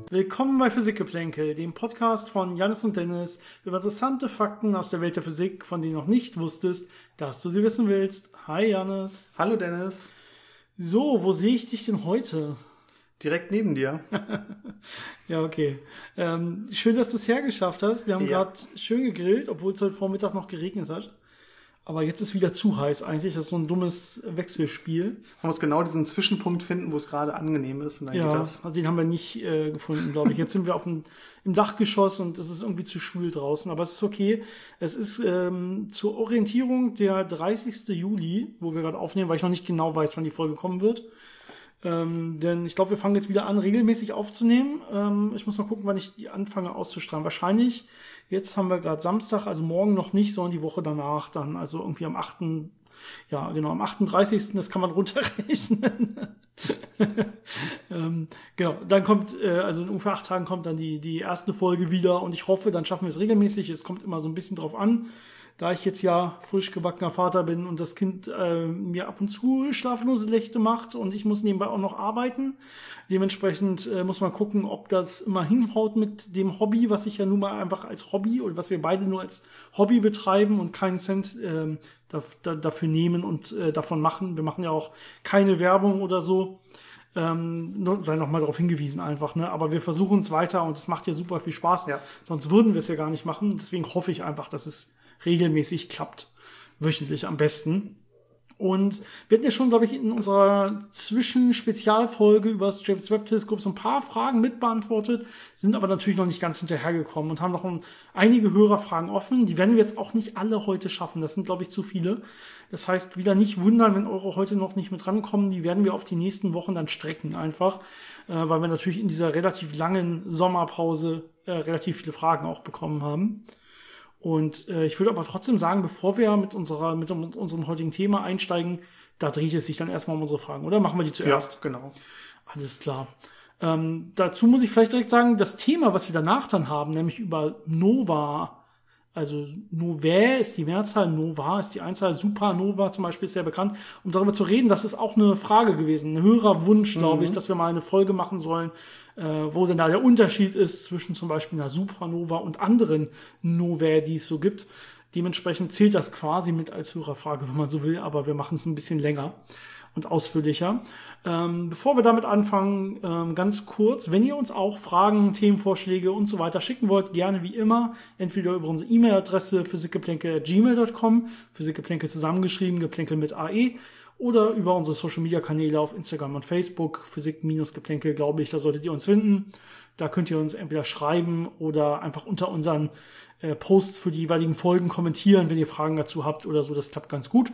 Willkommen bei Physikgeplänkel, dem Podcast von Jannis und Dennis über interessante Fakten aus der Welt der Physik, von denen du noch nicht wusstest, dass du sie wissen willst. Hi Jannis. Hallo Dennis. So, wo sehe ich dich denn heute? Direkt neben dir. Ja, okay. Schön, dass du es hergeschafft hast. Wir haben gerade schön gegrillt, obwohl es heute Vormittag noch geregnet hat. Aber jetzt ist wieder zu heiß eigentlich. Das ist so ein dummes Wechselspiel. Man muss genau diesen Zwischenpunkt finden, wo es gerade angenehm ist. Und dann geht das. Also den haben wir nicht gefunden, glaube ich. Jetzt sind wir im Dachgeschoss und es ist irgendwie zu schwül draußen. Aber es ist okay. Es ist zur Orientierung der 30. Juli, wo wir gerade aufnehmen, weil ich noch nicht genau weiß, wann die Folge kommen wird. Denn ich glaube, wir fangen jetzt wieder an, regelmäßig aufzunehmen. Ich muss mal gucken, wann ich die anfange auszustrahlen. Wahrscheinlich, jetzt haben wir gerade Samstag, also morgen noch nicht, sondern die Woche danach dann. Also irgendwie am 8. Ja, genau, am 38. Das kann man runterrechnen. Genau, dann kommt, also in ungefähr 8 Tagen kommt dann die erste Folge wieder und ich hoffe, dann schaffen wir es regelmäßig. Es kommt immer so ein bisschen drauf an. Da ich jetzt ja frisch gebackener Vater bin und das Kind mir ab und zu schlaflose Nächte macht und ich muss nebenbei auch noch arbeiten. Dementsprechend muss man gucken, ob das immer hinhaut mit dem Hobby, was ich ja nun mal einfach als Hobby oder was wir beide nur als Hobby betreiben und keinen Cent dafür nehmen und davon machen. Wir machen ja auch keine Werbung oder so. Sei noch mal darauf hingewiesen einfach, ne? Aber wir versuchen es weiter und es macht ja super viel Spaß. Ja. Sonst würden wir es ja gar nicht machen. Deswegen hoffe ich einfach, dass es regelmäßig klappt. Wöchentlich am besten. Und wir hatten ja schon, glaube ich, in unserer Zwischenspezialfolge über das James Webb Teleskop so ein paar Fragen mitbeantwortet, sind aber natürlich noch nicht ganz hinterhergekommen und haben noch einige Hörerfragen offen. Die werden wir jetzt auch nicht alle heute schaffen. Das sind, glaube ich, zu viele. Das heißt, wieder nicht wundern, wenn eure heute noch nicht mit rankommen. Die werden wir auf die nächsten Wochen dann strecken einfach, weil wir natürlich in dieser relativ langen Sommerpause relativ viele Fragen auch bekommen haben. Und ich würde aber trotzdem sagen, bevor wir mit unserem heutigen Thema einsteigen, da dreht es sich dann erstmal um unsere Fragen, oder? Machen wir die zuerst? Ja, genau. Alles klar. Dazu muss ich vielleicht direkt sagen, das Thema, was wir danach dann haben, nämlich über Nova, also Novae ist die Mehrzahl, Nova ist die Einzahl, Supernova zum Beispiel ist sehr bekannt, um darüber zu reden, das ist auch eine Frage gewesen, ein höherer Wunsch, glaube ich, dass wir mal eine Folge machen sollen, wo denn da der Unterschied ist zwischen zum Beispiel einer Supernova und anderen Novae, die es so gibt. Dementsprechend zählt das quasi mit als Hörerfrage, wenn man so will, aber wir machen es ein bisschen länger und ausführlicher. Bevor wir damit anfangen, ganz kurz, wenn ihr uns auch Fragen, Themenvorschläge und so weiter schicken wollt, gerne wie immer, entweder über unsere E-Mail-Adresse physikgeplänkel@gmail.com, Physikgeplänkel zusammengeschrieben, Geplänkel mit AE, oder über unsere Social-Media-Kanäle auf Instagram und Facebook, Physik-Geplänkel, glaube ich, da solltet ihr uns finden. Da könnt ihr uns entweder schreiben oder einfach unter unseren Posts für die jeweiligen Folgen kommentieren, wenn ihr Fragen dazu habt oder so, das klappt ganz gut.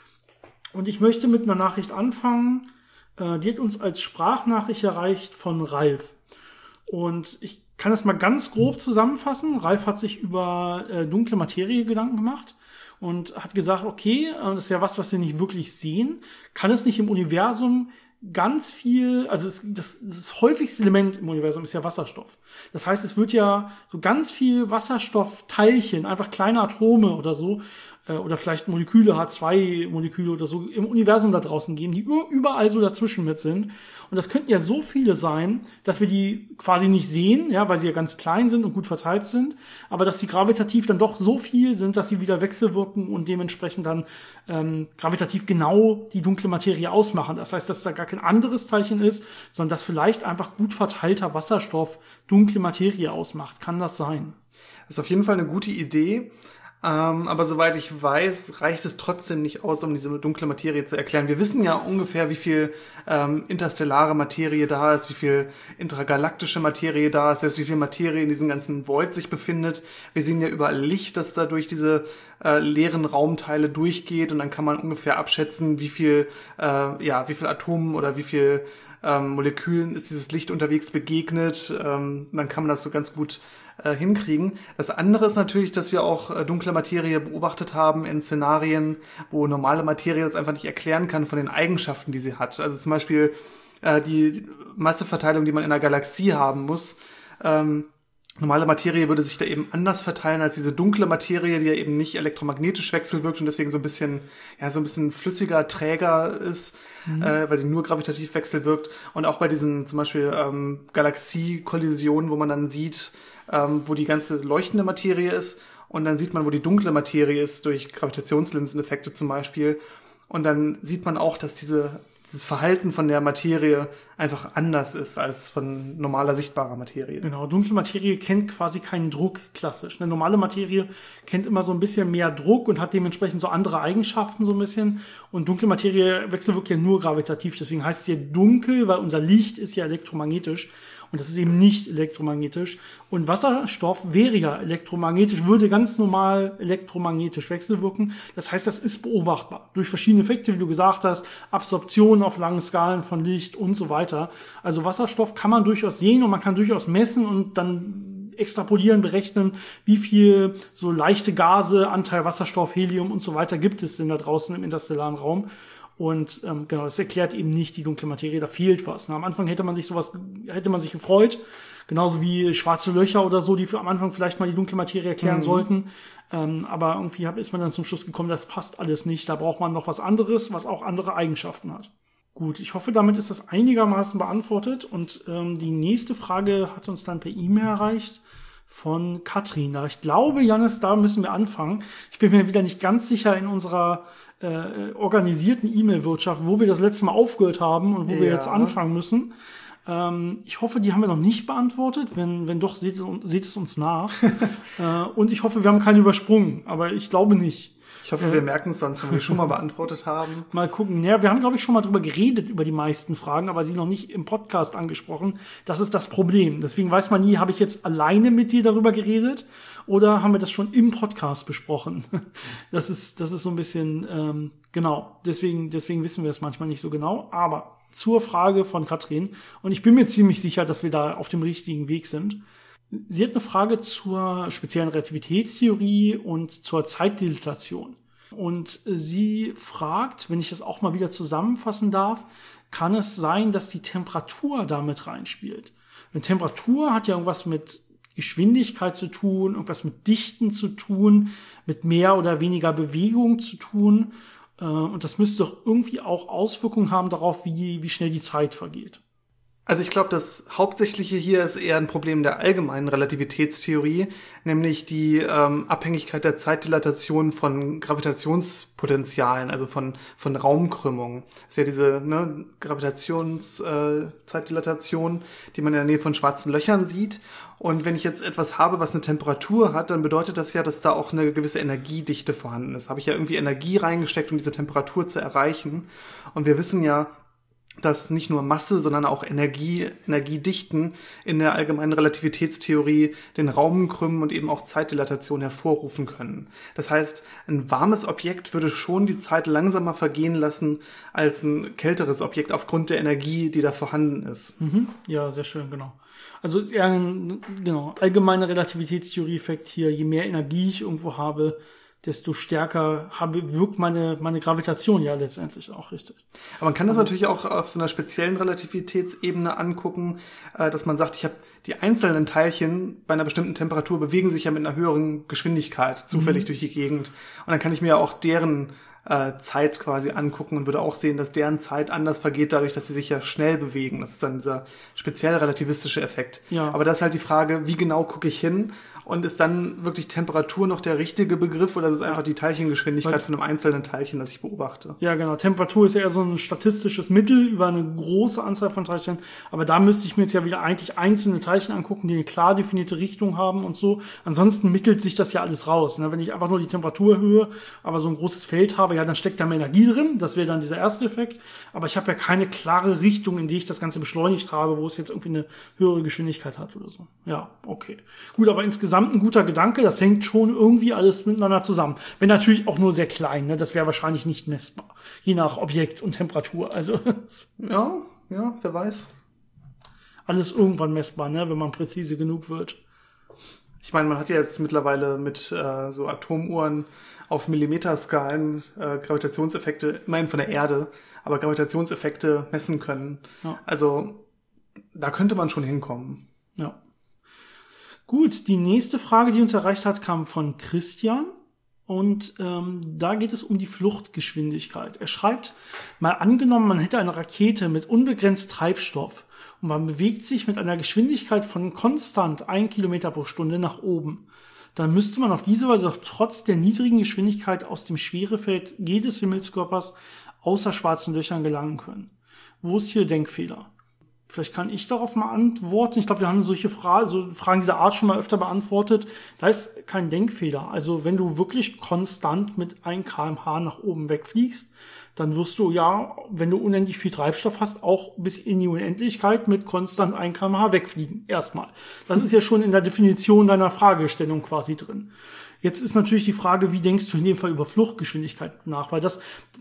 Und ich möchte mit einer Nachricht anfangen, die hat uns als Sprachnachricht erreicht von Ralf. Und ich kann das mal ganz grob zusammenfassen. Ralf hat sich über dunkle Materie Gedanken gemacht und hat gesagt, okay, das ist ja was wir nicht wirklich sehen. Kann es nicht im Universum ganz viel, also das häufigste Element im Universum ist ja Wasserstoff. Das heißt, es wird ja so ganz viel Wasserstoffteilchen, einfach kleine Atome oder so, oder vielleicht Moleküle, H2-Moleküle oder so im Universum da draußen geben, die überall so dazwischen mit sind. Und das könnten ja so viele sein, dass wir die quasi nicht sehen, ja, weil sie ja ganz klein sind und gut verteilt sind, aber dass sie gravitativ dann doch so viel sind, dass sie wieder wechselwirken und dementsprechend dann gravitativ genau die dunkle Materie ausmachen. Das heißt, dass da gar kein anderes Teilchen ist, sondern dass vielleicht einfach gut verteilter Wasserstoff dunkle Materie ausmacht. Kann das sein? Das ist auf jeden Fall eine gute Idee. Aber soweit ich weiß, reicht es trotzdem nicht aus, um diese dunkle Materie zu erklären. Wir wissen ja ungefähr, wie viel interstellare Materie da ist, wie viel intragalaktische Materie da ist, selbst wie viel Materie in diesem ganzen Void sich befindet. Wir sehen ja überall Licht, das da durch diese leeren Raumteile durchgeht und dann kann man ungefähr abschätzen, wie viel Atomen oder wie viel Molekülen ist dieses Licht unterwegs begegnet. Dann kann man das so ganz gut hinkriegen. Das andere ist natürlich, dass wir auch dunkle Materie beobachtet haben in Szenarien, wo normale Materie das einfach nicht erklären kann von den Eigenschaften, die sie hat. Also zum Beispiel die Masseverteilung, die man in einer Galaxie haben muss, normale Materie würde sich da eben anders verteilen als diese dunkle Materie, die ja eben nicht elektromagnetisch wechselwirkt und deswegen so ein bisschen flüssiger, träger ist, weil sie nur gravitativ wechselwirkt. Und auch bei diesen zum Beispiel Galaxiekollisionen, wo man dann sieht, wo die ganze leuchtende Materie ist und dann sieht man, wo die dunkle Materie ist, durch Gravitationslinseneffekte zum Beispiel. Und dann sieht man auch, dass dieses Verhalten von der Materie einfach anders ist als von normaler sichtbarer Materie. Genau, dunkle Materie kennt quasi keinen Druck klassisch. Eine normale Materie kennt immer so ein bisschen mehr Druck und hat dementsprechend so andere Eigenschaften so ein bisschen. Und dunkle Materie wechselwirkt ja nur gravitativ. Deswegen heißt es hier dunkel, weil unser Licht ist ja elektromagnetisch. Und das ist eben nicht elektromagnetisch. Und Wasserstoff wäre ja elektromagnetisch, würde ganz normal elektromagnetisch wechselwirken. Das heißt, das ist beobachtbar. Durch verschiedene Effekte, wie du gesagt hast, Absorption auf langen Skalen von Licht und so weiter. Also Wasserstoff kann man durchaus sehen und man kann durchaus messen und dann extrapolieren, berechnen, wie viel so leichte Gase, Anteil Wasserstoff, Helium und so weiter gibt es denn da draußen im interstellaren Raum. Und genau, das erklärt eben nicht die dunkle Materie, da fehlt was. Am Anfang hätte man sich gefreut, genauso wie schwarze Löcher oder so, die am Anfang vielleicht mal die dunkle Materie erklären sollten. Aber irgendwie ist man dann zum Schluss gekommen, das passt alles nicht. Da braucht man noch was anderes, was auch andere Eigenschaften hat. Gut, ich hoffe, damit ist das einigermaßen beantwortet. Und die nächste Frage hat uns dann per E-Mail erreicht von Katrin. Ich glaube, Jannis, da müssen wir anfangen. Ich bin mir wieder nicht ganz sicher in unserer organisierten E-Mail-Wirtschaft, wo wir das letzte Mal aufgehört haben und wo wir jetzt anfangen müssen. Ich hoffe, die haben wir noch nicht beantwortet. Wenn doch, seht es uns nach. Und ich hoffe, wir haben keine übersprungen, aber ich glaube nicht. Ich hoffe, wir merken es sonst, wenn wir schon mal beantwortet haben. Mal gucken. Ja, wir haben, glaube ich, schon mal drüber geredet, über die meisten Fragen, aber sie noch nicht im Podcast angesprochen. Das ist das Problem. Deswegen weiß man nie, habe ich jetzt alleine mit dir darüber geredet oder haben wir das schon im Podcast besprochen? Das ist so ein bisschen, genau. Deswegen wissen wir es manchmal nicht so genau. Aber zur Frage von Katrin, und ich bin mir ziemlich sicher, dass wir da auf dem richtigen Weg sind. Sie hat eine Frage zur speziellen Relativitätstheorie und zur Zeitdilatation. Und sie fragt, wenn ich das auch mal wieder zusammenfassen darf, kann es sein, dass die Temperatur damit reinspielt? Eine Temperatur hat ja irgendwas mit Geschwindigkeit zu tun, irgendwas mit Dichten zu tun, mit mehr oder weniger Bewegung zu tun. Und das müsste doch irgendwie auch Auswirkungen haben darauf, wie schnell die Zeit vergeht. Also ich glaube, das Hauptsächliche hier ist eher ein Problem der allgemeinen Relativitätstheorie, nämlich die Abhängigkeit der Zeitdilatation von Gravitationspotenzialen, also von Raumkrümmung. Das ist ja diese Gravitationszeitdilatation, die man in der Nähe von schwarzen Löchern sieht. Und wenn ich jetzt etwas habe, was eine Temperatur hat, dann bedeutet das ja, dass da auch eine gewisse Energiedichte vorhanden ist. Habe ich ja irgendwie Energie reingesteckt, um diese Temperatur zu erreichen. Und wir wissen ja, dass nicht nur Masse, sondern auch Energiedichten in der allgemeinen Relativitätstheorie den Raum krümmen und eben auch Zeitdilatation hervorrufen können. Das heißt, ein warmes Objekt würde schon die Zeit langsamer vergehen lassen als ein kälteres Objekt aufgrund der Energie, die da vorhanden ist. Ja, sehr schön, genau. Also ist eher ein allgemeiner Relativitätstheorie-Effekt hier. Je mehr Energie ich irgendwo habe, desto stärker wirkt meine Gravitation ja letztendlich auch, richtig. Aber man kann das natürlich auch auf so einer speziellen Relativitätsebene angucken, dass man sagt, ich habe die einzelnen Teilchen bei einer bestimmten Temperatur bewegen sich ja mit einer höheren Geschwindigkeit zufällig durch die Gegend. Und dann kann ich mir auch deren Zeit quasi angucken und würde auch sehen, dass deren Zeit anders vergeht, dadurch, dass sie sich ja schnell bewegen. Das ist dann dieser speziell relativistische Effekt. Ja. Aber das ist halt die Frage, wie genau gucke ich hin? Und ist dann wirklich Temperatur noch der richtige Begriff oder ist es einfach die Teilchengeschwindigkeit von einem einzelnen Teilchen, das ich beobachte? Ja, genau. Temperatur ist ja eher so ein statistisches Mittel über eine große Anzahl von Teilchen. Aber da müsste ich mir jetzt ja wieder eigentlich einzelne Teilchen angucken, die eine klar definierte Richtung haben und so. Ansonsten mittelt sich das ja alles raus. Wenn ich einfach nur die Temperatur erhöhe, aber so ein großes Feld habe, ja, dann steckt da mehr Energie drin. Das wäre dann dieser erste Effekt. Aber ich habe ja keine klare Richtung, in die ich das Ganze beschleunigt habe, wo es jetzt irgendwie eine höhere Geschwindigkeit hat oder so. Ja, okay. Gut, aber insgesamt ein guter Gedanke, das hängt schon irgendwie alles miteinander zusammen. Wenn natürlich auch nur sehr klein, ne? Das wäre wahrscheinlich nicht messbar. Je nach Objekt und Temperatur. Also ja, wer weiß. Alles irgendwann messbar, ne? Wenn man präzise genug wird. Ich meine, man hat ja jetzt mittlerweile mit so Atomuhren auf Millimeterskalen Gravitationseffekte, immerhin von der Erde, aber Gravitationseffekte messen können. Ja. Also da könnte man schon hinkommen. Ja. Gut, die nächste Frage, die uns erreicht hat, kam von Christian. Und da geht es um die Fluchtgeschwindigkeit. Er schreibt, mal angenommen, man hätte eine Rakete mit unbegrenzt Treibstoff und man bewegt sich mit einer Geschwindigkeit von konstant 1 Kilometer pro Stunde nach oben. Dann müsste man auf diese Weise doch trotz der niedrigen Geschwindigkeit aus dem Schwerefeld jedes Himmelskörpers außer schwarzen Löchern gelangen können. Wo ist hier Denkfehler? Vielleicht kann ich darauf mal antworten. Ich glaube, wir haben solche Fragen dieser Art schon mal öfter beantwortet. Da ist kein Denkfehler. Also wenn du wirklich konstant mit 1 km/h nach oben wegfliegst, dann wirst du ja, wenn du unendlich viel Treibstoff hast, auch bis in die Unendlichkeit mit konstant 1 km/h wegfliegen. Erstmal. Das ist ja schon in der Definition deiner Fragestellung quasi drin. Jetzt ist natürlich die Frage, wie denkst du in dem Fall über Fluchtgeschwindigkeit nach? Weil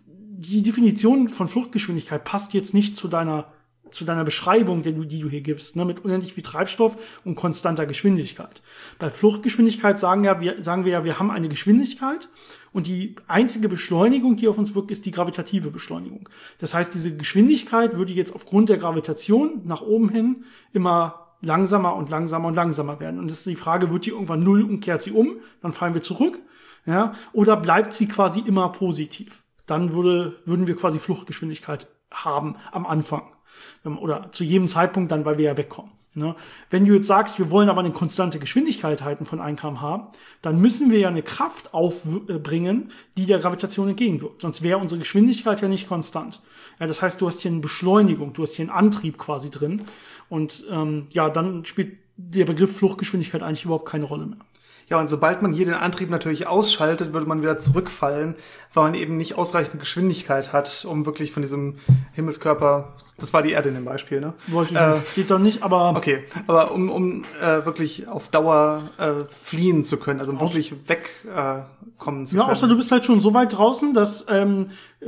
die Definition von Fluchtgeschwindigkeit passt jetzt nicht zu deiner Beschreibung, die du hier gibst, ne, mit unendlich viel Treibstoff und konstanter Geschwindigkeit. Bei Fluchtgeschwindigkeit sagen wir ja, wir haben eine Geschwindigkeit und die einzige Beschleunigung, die auf uns wirkt, ist die gravitative Beschleunigung. Das heißt, diese Geschwindigkeit würde jetzt aufgrund der Gravitation nach oben hin immer langsamer und langsamer und langsamer werden. Und das ist die Frage, wird die irgendwann null und kehrt sie um, dann fallen wir zurück, ja, oder bleibt sie quasi immer positiv? Dann würden wir quasi Fluchtgeschwindigkeit haben am Anfang. Oder zu jedem Zeitpunkt dann, weil wir ja wegkommen. Ne? Wenn du jetzt sagst, wir wollen aber eine konstante Geschwindigkeit halten von 1 km/h, dann müssen wir ja eine Kraft aufbringen, die der Gravitation entgegenwirkt. Sonst wäre unsere Geschwindigkeit ja nicht konstant. Ja, das heißt, du hast hier eine Beschleunigung, du hast hier einen Antrieb quasi drin. Und dann spielt der Begriff Fluchtgeschwindigkeit eigentlich überhaupt keine Rolle mehr. Ja, und sobald man hier den Antrieb natürlich ausschaltet, würde man wieder zurückfallen, weil man eben nicht ausreichend Geschwindigkeit hat, um wirklich von diesem Himmelskörper, das war die Erde in dem Beispiel, ne? Steht da nicht, aber... Okay, aber um wirklich auf Dauer fliehen zu können, also wirklich wegkommen zu können. Ja, außer du bist halt schon so weit draußen, dass 1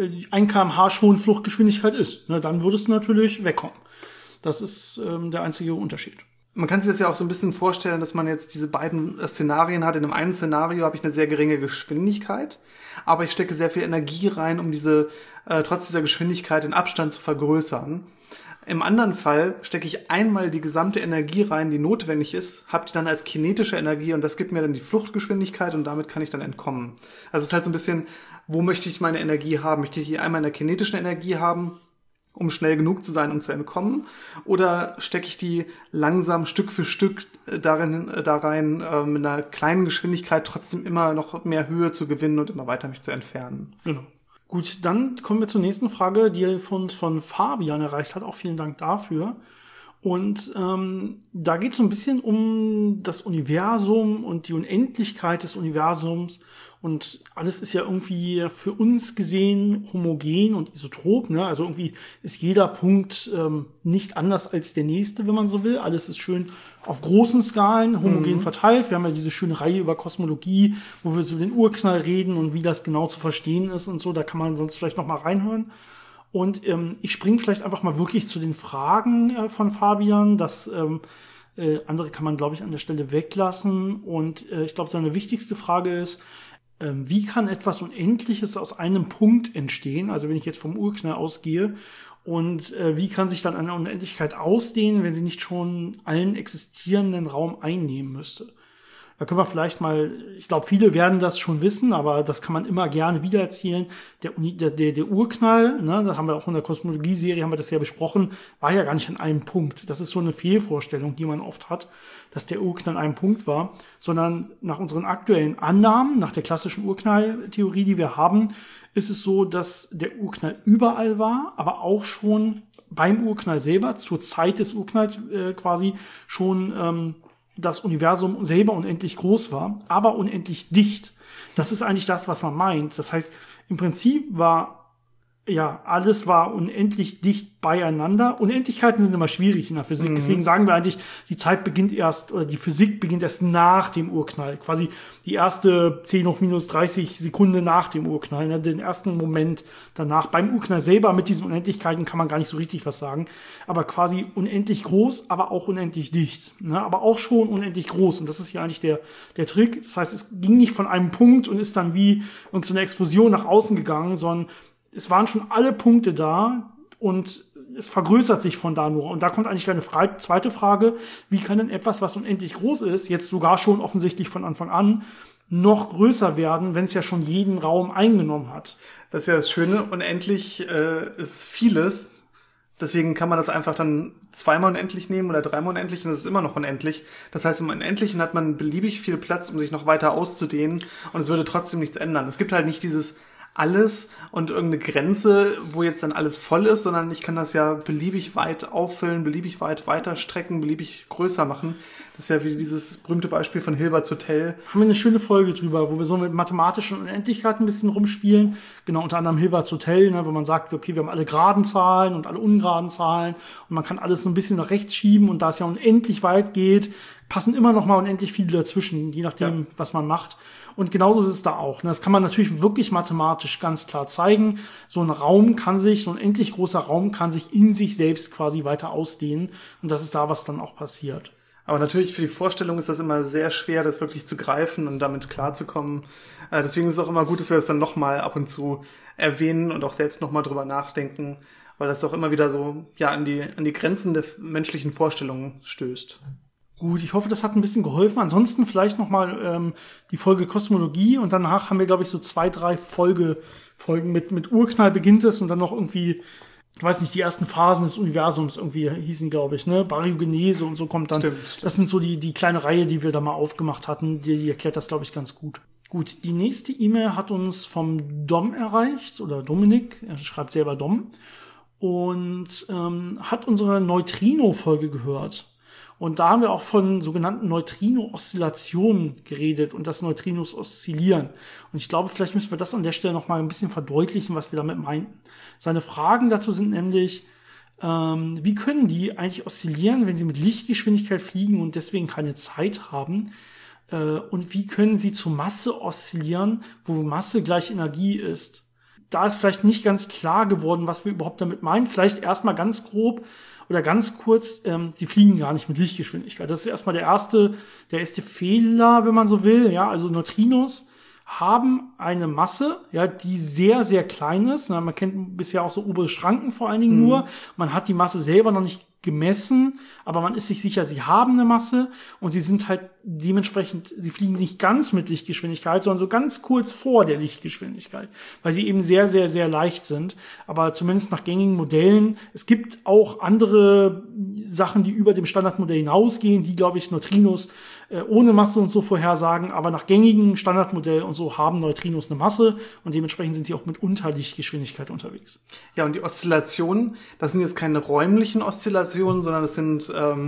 km/h schon Fluchtgeschwindigkeit ist. Ne, dann würdest du natürlich wegkommen. Das ist der einzige Unterschied. Man kann sich das ja auch so ein bisschen vorstellen, dass man jetzt diese beiden Szenarien hat. In dem einen Szenario habe ich eine sehr geringe Geschwindigkeit, aber ich stecke sehr viel Energie rein, um trotz dieser Geschwindigkeit den Abstand zu vergrößern. Im anderen Fall stecke ich einmal die gesamte Energie rein, die notwendig ist, habe die dann als kinetische Energie und das gibt mir dann die Fluchtgeschwindigkeit und damit kann ich dann entkommen. Also es ist halt so ein bisschen, wo möchte ich meine Energie haben? Möchte ich die einmal in der kinetischen Energie haben, um schnell genug zu sein, um zu entkommen? Oder stecke ich die langsam Stück für Stück da rein, mit einer kleinen Geschwindigkeit trotzdem immer noch mehr Höhe zu gewinnen und immer weiter mich zu entfernen? Genau. Gut, dann kommen wir zur nächsten Frage, die von Fabian erreicht hat. Auch vielen Dank dafür. Und da geht es so ein bisschen um das Universum und die Unendlichkeit des Universums. Und alles ist ja irgendwie für uns gesehen homogen und isotrop. Ne? Also irgendwie ist jeder Punkt nicht anders als der nächste, wenn man so will. Alles ist schön auf großen Skalen homogen verteilt. Wir haben ja diese schöne Reihe über Kosmologie, wo wir so den Urknall reden und wie das genau zu verstehen ist und so. Da kann man sonst vielleicht noch mal reinhören. Und ich springe vielleicht einfach mal wirklich zu den Fragen von Fabian. Das andere kann man, glaube ich, an der Stelle weglassen. Und ich glaube, seine wichtigste Frage ist, wie kann etwas Unendliches aus einem Punkt entstehen? Also wenn ich jetzt vom Urknall ausgehe. Und wie kann sich dann eine Unendlichkeit ausdehnen, wenn sie nicht schon allen existierenden Raum einnehmen müsste? Da können wir vielleicht mal, ich glaube, viele werden das schon wissen, aber das kann man immer gerne wiedererzählen. Der Urknall, ne, da haben wir auch in der Kosmologie-Serie, haben wir das ja besprochen, war ja gar nicht an einem Punkt. Das ist so eine Fehlvorstellung, die man oft hat, dass der Urknall an einem Punkt war, sondern nach unseren aktuellen Annahmen, nach der klassischen Urknalltheorie, die wir haben, ist es so, dass der Urknall überall war, aber auch schon beim Urknall selber, zur Zeit des Urknalls quasi schon das Universum selber unendlich groß war, aber unendlich dicht. Das ist eigentlich das, was man meint. Das heißt, im Prinzip alles war unendlich dicht beieinander. Unendlichkeiten sind immer schwierig in der Physik. Deswegen sagen wir eigentlich, die Physik beginnt erst nach dem Urknall. Quasi die erste 10⁻30 Sekunde nach dem Urknall, ne, den ersten Moment danach. Beim Urknall selber mit diesen Unendlichkeiten kann man gar nicht so richtig was sagen. Aber quasi unendlich groß, aber auch unendlich dicht. Ne, aber auch schon unendlich groß. Und das ist ja eigentlich der Trick. Das heißt, es ging nicht von einem Punkt und ist dann wie so eine Explosion nach außen gegangen, sondern es waren schon alle Punkte da und es vergrößert sich von da nur. Und da kommt eigentlich eine zweite Frage, wie kann denn etwas, was unendlich groß ist, jetzt sogar schon offensichtlich von Anfang an, noch größer werden, wenn es ja schon jeden Raum eingenommen hat? Das ist ja das Schöne, unendlich ist vieles. Deswegen kann man das einfach dann zweimal unendlich nehmen oder dreimal unendlich und es ist immer noch unendlich. Das heißt, im Unendlichen hat man beliebig viel Platz, um sich noch weiter auszudehnen und es würde trotzdem nichts ändern. Es gibt halt nicht dieses alles und irgendeine Grenze, wo jetzt dann alles voll ist, sondern ich kann das ja beliebig weit auffüllen, beliebig weit weiter strecken, beliebig größer machen. Das ist ja wie dieses berühmte Beispiel von Hilberts Hotel. Haben wir eine schöne Folge drüber, wo wir so mit mathematischen Unendlichkeiten ein bisschen rumspielen. Genau, unter anderem Hilberts Hotel, ne, wo man sagt, okay, wir haben alle geraden Zahlen und alle ungeraden Zahlen und man kann alles so ein bisschen nach rechts schieben und da es ja unendlich weit geht, passen immer noch mal unendlich viele dazwischen, je nachdem, was man macht. Und genauso ist es da auch. Das kann man natürlich wirklich mathematisch ganz klar zeigen. So ein unendlich großer Raum kann sich in sich selbst quasi weiter ausdehnen. Und das ist da, was dann auch passiert. Aber natürlich für die Vorstellung ist das immer sehr schwer, das wirklich zu greifen und damit klarzukommen. Deswegen ist es auch immer gut, dass wir das dann nochmal ab und zu erwähnen und auch selbst nochmal drüber nachdenken, weil das doch immer wieder so an die Grenzen der menschlichen Vorstellungen stößt. Gut, ich hoffe, das hat ein bisschen geholfen. Ansonsten vielleicht noch mal die Folge Kosmologie und danach haben wir, glaube ich, so 2, 3 Folgen mit Urknall beginnt es und dann noch irgendwie, ich weiß nicht, die ersten Phasen des Universums irgendwie hießen, glaube ich, ne? Baryogenese und so kommt dann. Stimmt. Das sind so die kleine Reihe, die wir da mal aufgemacht hatten. Die erklärt das, glaube ich, ganz gut. Gut, die nächste E-Mail hat uns vom Dom erreicht oder Dominik, er schreibt selber Dom und hat unsere Neutrino-Folge gehört. Und da haben wir auch von sogenannten Neutrino-Oszillationen geredet und dass Neutrinos oszillieren. Und ich glaube, vielleicht müssen wir das an der Stelle noch mal ein bisschen verdeutlichen, was wir damit meinten. Seine Fragen dazu sind nämlich, wie können die eigentlich oszillieren, wenn sie mit Lichtgeschwindigkeit fliegen und deswegen keine Zeit haben? Und wie können sie zur Masse oszillieren, wo Masse gleich Energie ist? Da ist vielleicht nicht ganz klar geworden, was wir überhaupt damit meinen. Vielleicht erstmal ganz grob oder ganz kurz, sie fliegen gar nicht mit Lichtgeschwindigkeit. Das ist erstmal der erste Fehler, wenn man so will. Ja, also Neutrinos haben eine Masse, ja, die sehr, sehr klein ist. Man kennt bisher auch so obere Schranken vor allen Dingen nur. Man hat die Masse selber noch nicht gemessen, aber man ist sich sicher, sie haben eine Masse und sie sind halt dementsprechend, sie fliegen nicht ganz mit Lichtgeschwindigkeit, sondern so ganz kurz vor der Lichtgeschwindigkeit, weil sie eben sehr, sehr, sehr leicht sind. Aber zumindest nach gängigen Modellen, es gibt auch andere Sachen, die über dem Standardmodell hinausgehen, die, glaube ich, Neutrinos ohne Masse und so vorhersagen, aber nach gängigen Standardmodell und so haben Neutrinos eine Masse und dementsprechend sind sie auch mit Unterlichtgeschwindigkeit unterwegs. Ja, und die Oszillationen, das sind jetzt keine räumlichen Oszillationen, sondern das sind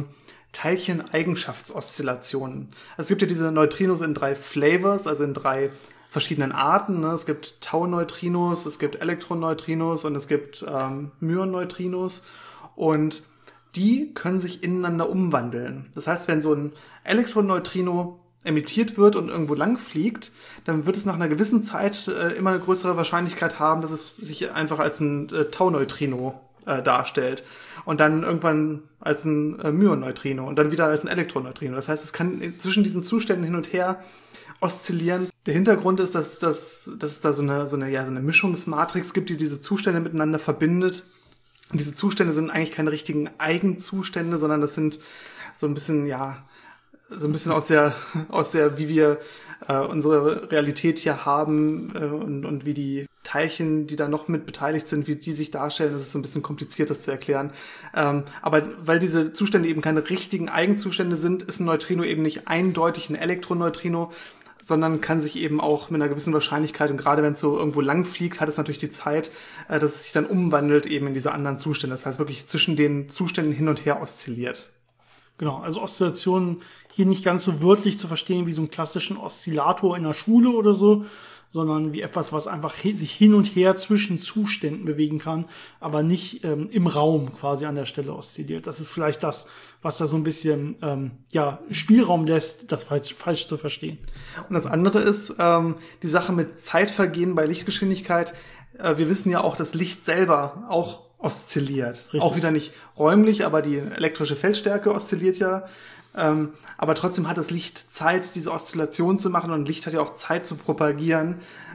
Teilchen-Eigenschaftsoszillationen. Es gibt ja diese Neutrinos in 3 Flavors, also in 3 verschiedenen Arten. Ne? Es gibt Tau-Neutrinos, es gibt Elektroneutrinos und es gibt Myon-Neutrinos. Und die können sich ineinander umwandeln. Das heißt, wenn so ein Elektroneutrino emittiert wird und irgendwo lang fliegt, dann wird es nach einer gewissen Zeit immer eine größere Wahrscheinlichkeit haben, dass es sich einfach als ein Tau-Neutrino darstellt. Und dann irgendwann als ein Myon-Neutrino und dann wieder als ein Elektroneutrino. Das heißt, es kann zwischen diesen Zuständen hin und her oszillieren. Der Hintergrund ist, dass es da so eine Mischungsmatrix gibt, die diese Zustände miteinander verbindet. Und diese Zustände sind eigentlich keine richtigen Eigenzustände, sondern das sind so ein bisschen aus der, wie wir unsere Realität hier haben und wie die Teilchen, die da noch mit beteiligt sind, wie die sich darstellen, das ist so ein bisschen kompliziert, das zu erklären. Aber weil diese Zustände eben keine richtigen Eigenzustände sind, ist ein Neutrino eben nicht eindeutig ein Elektroneutrino, sondern kann sich eben auch mit einer gewissen Wahrscheinlichkeit, und gerade wenn es so irgendwo lang fliegt, hat es natürlich die Zeit, dass es sich dann umwandelt eben in diese anderen Zustände. Das heißt wirklich zwischen den Zuständen hin und her oszilliert. Genau, also Oszillationen hier nicht ganz so wörtlich zu verstehen wie so einen klassischen Oszillator in der Schule oder so, sondern wie etwas, was einfach sich hin und her zwischen Zuständen bewegen kann, aber nicht im Raum quasi an der Stelle oszilliert. Das ist vielleicht das, was da so ein bisschen Spielraum lässt, das falsch zu verstehen. Und das andere ist die Sache mit Zeitvergehen bei Lichtgeschwindigkeit. Wir wissen ja auch, dass Licht selber auch oszilliert. Richtig. Auch wieder nicht räumlich, aber die elektrische Feldstärke oszilliert ja. Aber trotzdem hat das Licht Zeit, diese Oszillation zu machen und Licht hat ja auch Zeit zu propagieren.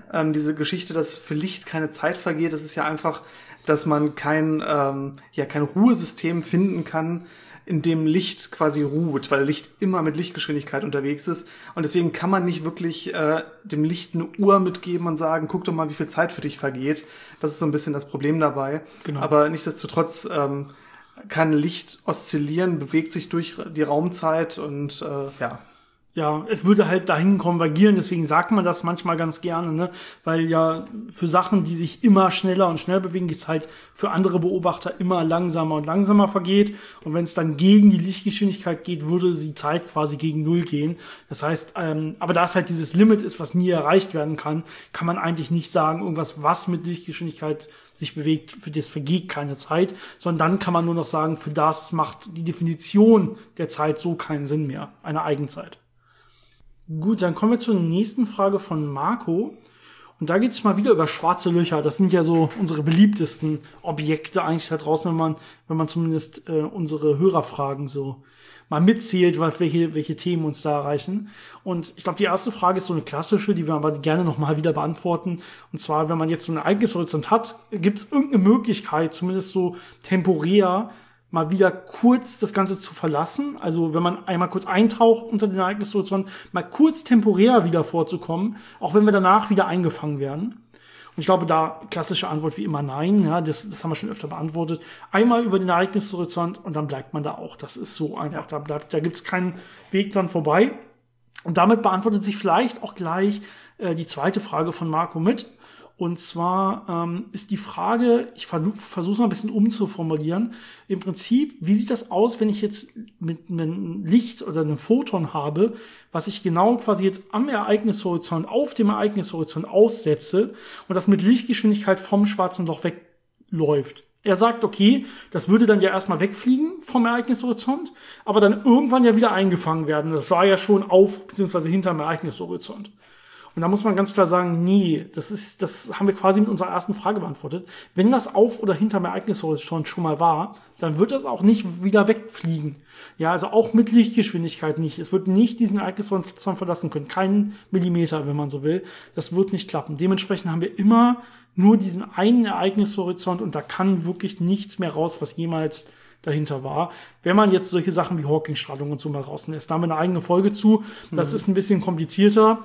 diese Geschichte, dass für Licht keine Zeit vergeht, das ist ja einfach, dass man kein Ruhesystem finden kann, in dem Licht quasi ruht, weil Licht immer mit Lichtgeschwindigkeit unterwegs ist. Und deswegen kann man nicht wirklich dem Licht eine Uhr mitgeben und sagen, guck doch mal, wie viel Zeit für dich vergeht. Das ist so ein bisschen das Problem dabei. Genau. Aber nichtsdestotrotz kann Licht oszillieren, bewegt sich durch die Raumzeit und Ja, es würde halt dahin konvergieren, deswegen sagt man das manchmal ganz gerne, ne? Weil ja für Sachen, die sich immer schneller und schneller bewegen, die es halt für andere Beobachter immer langsamer und langsamer vergeht. Und wenn es dann gegen die Lichtgeschwindigkeit geht, würde die Zeit quasi gegen Null gehen. Das heißt, aber da es halt dieses Limit ist, was nie erreicht werden kann, kann man eigentlich nicht sagen, irgendwas, was mit Lichtgeschwindigkeit sich bewegt, für das vergeht keine Zeit, sondern dann kann man nur noch sagen, für das macht die Definition der Zeit so keinen Sinn mehr, eine Eigenzeit. Gut, dann kommen wir zur nächsten Frage von Marco. Und da geht es mal wieder über schwarze Löcher. Das sind ja so unsere beliebtesten Objekte eigentlich da draußen, wenn man zumindest unsere Hörerfragen so mal mitzählt, welche Themen uns da erreichen. Und ich glaube, die erste Frage ist so eine klassische, die wir aber gerne nochmal wieder beantworten. Und zwar, wenn man jetzt so einen Ereignishorizont hat, gibt es irgendeine Möglichkeit, zumindest so temporär, mal wieder kurz das Ganze zu verlassen. Also wenn man einmal kurz eintaucht unter den Ereignishorizont, mal kurz temporär wieder vorzukommen, auch wenn wir danach wieder eingefangen werden. Und ich glaube, da klassische Antwort wie immer nein. Ja, das haben wir schon öfter beantwortet. Einmal über den Ereignishorizont und dann bleibt man da auch. Das ist so einfach. Da gibt's keinen Weg dran vorbei. Und damit beantwortet sich vielleicht auch gleich die zweite Frage von Marco mit. Und zwar ist die Frage, ich versuche es mal ein bisschen umzuformulieren, im Prinzip, wie sieht das aus, wenn ich jetzt mit einem Licht oder einem Photon habe, was ich genau quasi jetzt am Ereignishorizont, auf dem Ereignishorizont aussetze und das mit Lichtgeschwindigkeit vom schwarzen Loch wegläuft. Er sagt, okay, das würde dann ja erstmal wegfliegen vom Ereignishorizont, aber dann irgendwann ja wieder eingefangen werden. Das war ja schon auf bzw. hinterm Ereignishorizont. Und da muss man ganz klar sagen, nee, das haben wir quasi mit unserer ersten Frage beantwortet. Wenn das auf oder hinterm Ereignishorizont schon mal war, dann wird das auch nicht wieder wegfliegen. Ja, also auch mit Lichtgeschwindigkeit nicht. Es wird nicht diesen Ereignishorizont verlassen können. Keinen Millimeter, wenn man so will. Das wird nicht klappen. Dementsprechend haben wir immer nur diesen einen Ereignishorizont und da kann wirklich nichts mehr raus, was jemals dahinter war. Wenn man jetzt solche Sachen wie Hawking-Strahlung und so mal rauslässt, da haben wir eine eigene Folge zu. Das ist ein bisschen komplizierter.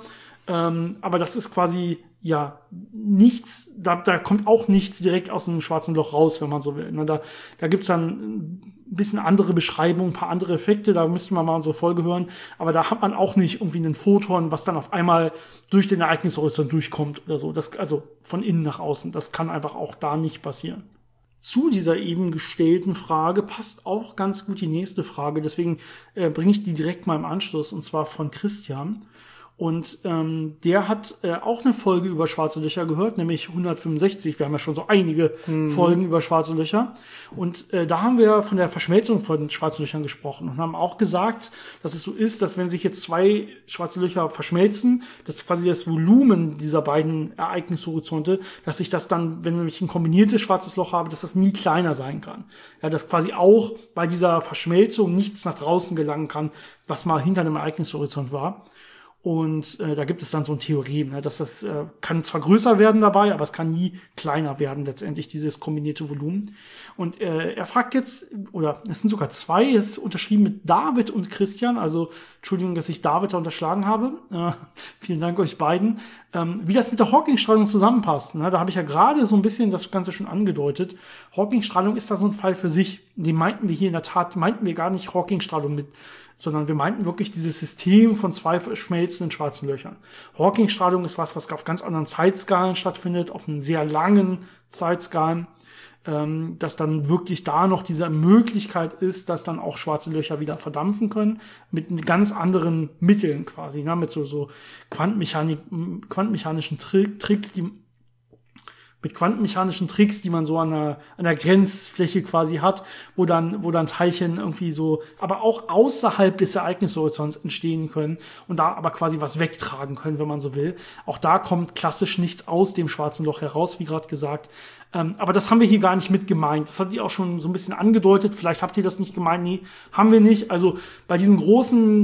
Aber das ist quasi, ja, nichts, da kommt auch nichts direkt aus einem schwarzen Loch raus, wenn man so will. Da gibt's dann ein bisschen andere Beschreibungen, ein paar andere Effekte, da müsste man mal unsere Folge hören. Aber da hat man auch nicht irgendwie einen Photon, was dann auf einmal durch den Ereignishorizont durchkommt oder so. Also von innen nach außen. Das kann einfach auch da nicht passieren. Zu dieser eben gestellten Frage passt auch ganz gut die nächste Frage. Deswegen bringe ich die direkt mal im Anschluss, und zwar von Christian. Und der hat auch eine Folge über schwarze Löcher gehört, nämlich 165. Wir haben ja schon so einige Folgen über schwarze Löcher. Und da haben wir von der Verschmelzung von schwarzen Löchern gesprochen und haben auch gesagt, dass es so ist, dass wenn sich jetzt zwei schwarze Löcher verschmelzen, dass quasi das Volumen dieser beiden Ereignishorizonte, dass sich das dann, wenn ich ein kombiniertes schwarzes Loch habe, dass das nie kleiner sein kann. Ja, dass quasi auch bei dieser Verschmelzung nichts nach draußen gelangen kann, was mal hinter einem Ereignishorizont war. Und da gibt es dann so ein Theorem, ne, dass das kann zwar größer werden dabei, aber es kann nie kleiner werden, letztendlich dieses kombinierte Volumen. Und er fragt jetzt, oder es sind sogar zwei, es ist unterschrieben mit David und Christian, also Entschuldigung, dass ich David da unterschlagen habe. Vielen Dank euch beiden. Wie das mit der Hawking-Strahlung zusammenpasst, ne, da habe ich ja gerade so ein bisschen das Ganze schon angedeutet. Hawking-Strahlung ist da so ein Fall für sich. Den meinten wir hier in der Tat, meinten wir gar nicht Hawking-Strahlung mit, sondern wir meinten wirklich dieses System von zwei verschmelzenden schwarzen Löchern. Hawking-Strahlung ist was auf ganz anderen Zeitskalen stattfindet, auf einen sehr langen Zeitskalen, dass dann wirklich da noch diese Möglichkeit ist, dass dann auch schwarze Löcher wieder verdampfen können, mit ganz anderen Mitteln quasi, ne? Mit so quantenmechanischen Tricks, die man so an der Grenzfläche quasi hat, wo dann Teilchen irgendwie so, aber auch außerhalb des Ereignishorizonts entstehen können und da aber quasi was wegtragen können, wenn man so will. Auch da kommt klassisch nichts aus dem schwarzen Loch heraus, wie gerade gesagt. Aber das haben wir hier gar nicht mit gemeint. Das hat die auch schon so ein bisschen angedeutet. Vielleicht habt ihr das nicht gemeint. Nee, haben wir nicht. Also bei diesen großen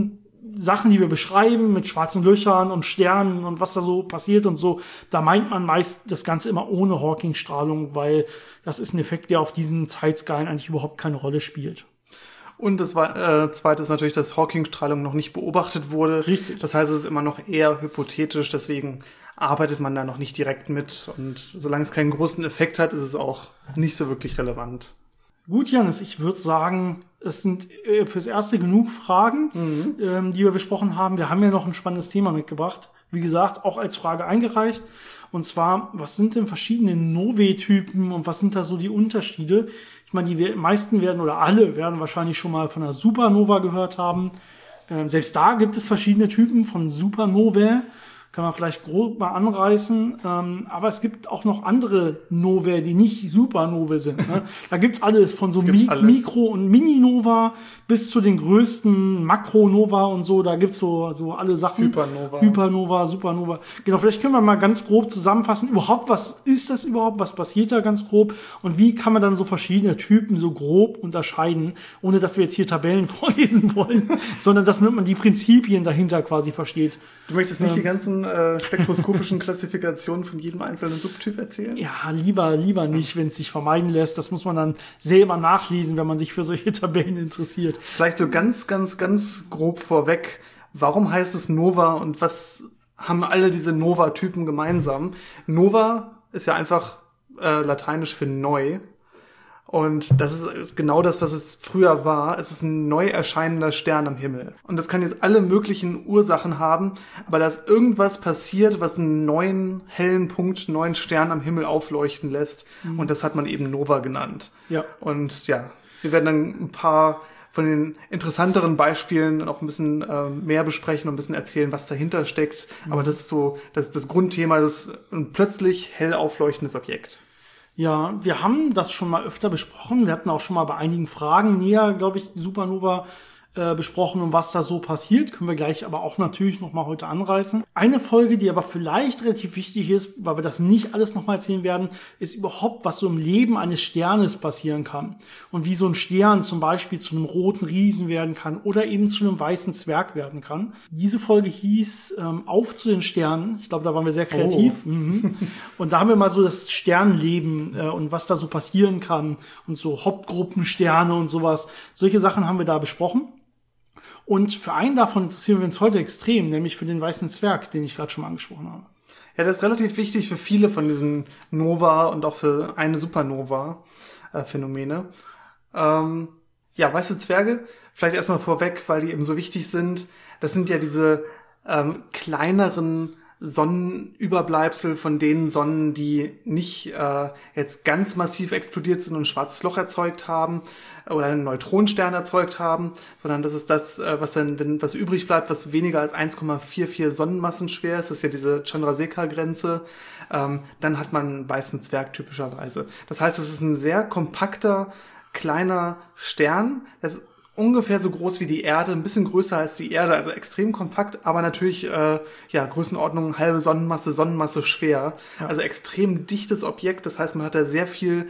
Sachen, die wir beschreiben mit schwarzen Löchern und Sternen und was da so passiert und so, da meint man meist das Ganze immer ohne Hawking-Strahlung, weil das ist ein Effekt, der auf diesen Zeitskalen eigentlich überhaupt keine Rolle spielt. Und das Zweite ist natürlich, dass Hawking-Strahlung noch nicht beobachtet wurde. Richtig. Das heißt, es ist immer noch eher hypothetisch, deswegen arbeitet man da noch nicht direkt mit. Und solange es keinen großen Effekt hat, ist es auch nicht so wirklich relevant. Gut, Janis, ich würde sagen, es sind fürs Erste genug Fragen, die wir besprochen haben. Wir haben ja noch ein spannendes Thema mitgebracht. Wie gesagt, auch als Frage eingereicht. Und zwar, was sind denn verschiedene Novae-Typen und was sind da so die Unterschiede? Ich meine, die meisten werden oder alle werden wahrscheinlich schon mal von einer Supernova gehört haben. Selbst da gibt es verschiedene Typen von Supernovae. Kann man vielleicht grob mal anreißen. Aber es gibt auch noch andere Novae, die nicht Supernovae sind. Ne? Da gibt's alles von so Mikro- und Mini-Nova bis zu den größten Makronova und so. Da gibt's so alle Sachen. Hypernova, Supernova. Genau, vielleicht können wir mal ganz grob zusammenfassen. Was ist das überhaupt? Was passiert da ganz grob? Und wie kann man dann so verschiedene Typen so grob unterscheiden? Ohne dass wir jetzt hier Tabellen vorlesen wollen, sondern dass man die Prinzipien dahinter quasi versteht. Du möchtest nicht die ganzen spektroskopischen Klassifikationen von jedem einzelnen Subtyp erzählen? Ja, lieber nicht, wenn es sich vermeiden lässt. Das muss man dann selber nachlesen, wenn man sich für solche Tabellen interessiert. Vielleicht so ganz grob vorweg. Warum heißt es Nova und was haben alle diese Nova-Typen gemeinsam? Nova ist ja einfach lateinisch für neu. Und das ist genau das, was es früher war. Es ist ein neu erscheinender Stern am Himmel. Und das kann jetzt alle möglichen Ursachen haben, aber da ist irgendwas passiert, was einen neuen hellen Punkt, einen neuen Stern am Himmel aufleuchten lässt. Und das hat man eben Nova genannt. Ja. Und ja, wir werden dann ein paar von den interessanteren Beispielen auch ein bisschen mehr besprechen und ein bisschen erzählen, was dahinter steckt. Aber das ist so das Grundthema, das ist ein plötzlich hell aufleuchtendes Objekt. Ja, wir haben das schon mal öfter besprochen. Wir hatten auch schon mal bei einigen Fragen näher, glaube ich, Supernova besprochen und was da so passiert. Können wir gleich aber auch natürlich noch mal heute anreißen. Eine Folge, die aber vielleicht relativ wichtig ist, weil wir das nicht alles noch mal erzählen werden, ist überhaupt, was so im Leben eines Sternes passieren kann. Und wie so ein Stern zum Beispiel zu einem roten Riesen werden kann oder eben zu einem weißen Zwerg werden kann. Diese Folge hieß Auf zu den Sternen. Ich glaube, da waren wir sehr kreativ. Oh. Und da haben wir mal so das Sternleben und was da so passieren kann und so Hauptgruppensterne und sowas. Solche Sachen haben wir da besprochen. Und für einen davon interessieren wir uns heute extrem, nämlich für den weißen Zwerg, den ich gerade schon mal angesprochen habe. Ja, das ist relativ wichtig für viele von diesen Nova und auch für eine Supernova-Phänomene. Ja, weiße Zwerge, vielleicht erstmal vorweg, weil die eben so wichtig sind. Das sind ja diese kleineren Sonnenüberbleibsel von den Sonnen, die nicht jetzt ganz massiv explodiert sind und ein schwarzes Loch erzeugt haben oder einen Neutronenstern erzeugt haben, sondern das ist das, was dann, wenn was übrig bleibt, was weniger als 1,44 Sonnenmassen schwer ist, das ist ja diese Chandrasekhar-Grenze, dann hat man einen weißen Zwerg typischerweise. Das heißt, es ist ein sehr kompakter, kleiner Stern, das ist ungefähr so groß wie die Erde, ein bisschen größer als die Erde, also extrem kompakt, aber natürlich Größenordnung halbe Sonnenmasse schwer. Ja. Also extrem dichtes Objekt, das heißt, man hat da sehr viel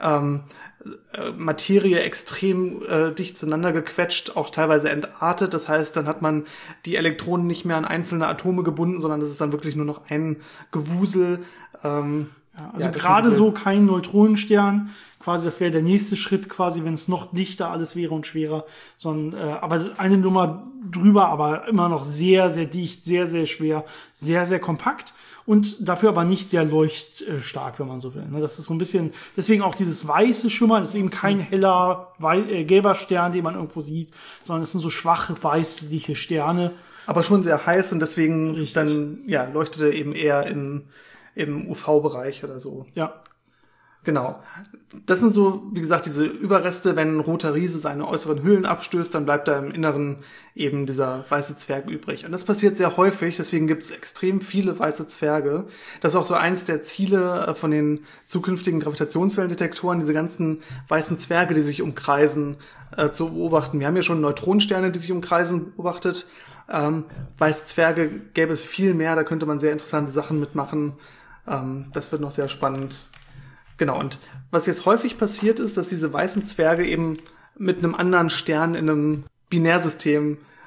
Materie extrem dicht zueinander gequetscht, auch teilweise entartet. Das heißt, dann hat man die Elektronen nicht mehr an einzelne Atome gebunden, sondern das ist dann wirklich nur noch ein Gewusel. Also gerade so kein Neutronenstern, quasi, das wäre der nächste Schritt quasi, wenn es noch dichter alles wäre und schwerer, sondern aber eine Nummer drüber, aber immer noch sehr, sehr dicht, sehr, sehr schwer, sehr, sehr kompakt und dafür aber nicht sehr leuchtstark, wenn man so will. Das ist so ein bisschen, deswegen auch dieses weiße Schimmern, das ist eben kein heller gelber Stern, den man irgendwo sieht, sondern es sind so schwache, weißliche Sterne. Aber schon sehr heiß und deswegen dann leuchtet er eben eher im UV-Bereich oder so. Ja. Genau. Das sind so, wie gesagt, diese Überreste, wenn ein roter Riese seine äußeren Hüllen abstößt, dann bleibt da im Inneren eben dieser weiße Zwerg übrig. Und das passiert sehr häufig, deswegen gibt es extrem viele weiße Zwerge. Das ist auch so eins der Ziele von den zukünftigen Gravitationswellendetektoren, diese ganzen weißen Zwerge, die sich umkreisen, zu beobachten. Wir haben ja schon Neutronensterne, die sich umkreisen, beobachtet. Weiße Zwerge gäbe es viel mehr, da könnte man sehr interessante Sachen mitmachen. Das wird noch sehr spannend. Genau, und was jetzt häufig passiert ist, dass diese weißen Zwerge eben mit einem anderen Stern in einem Binärsystem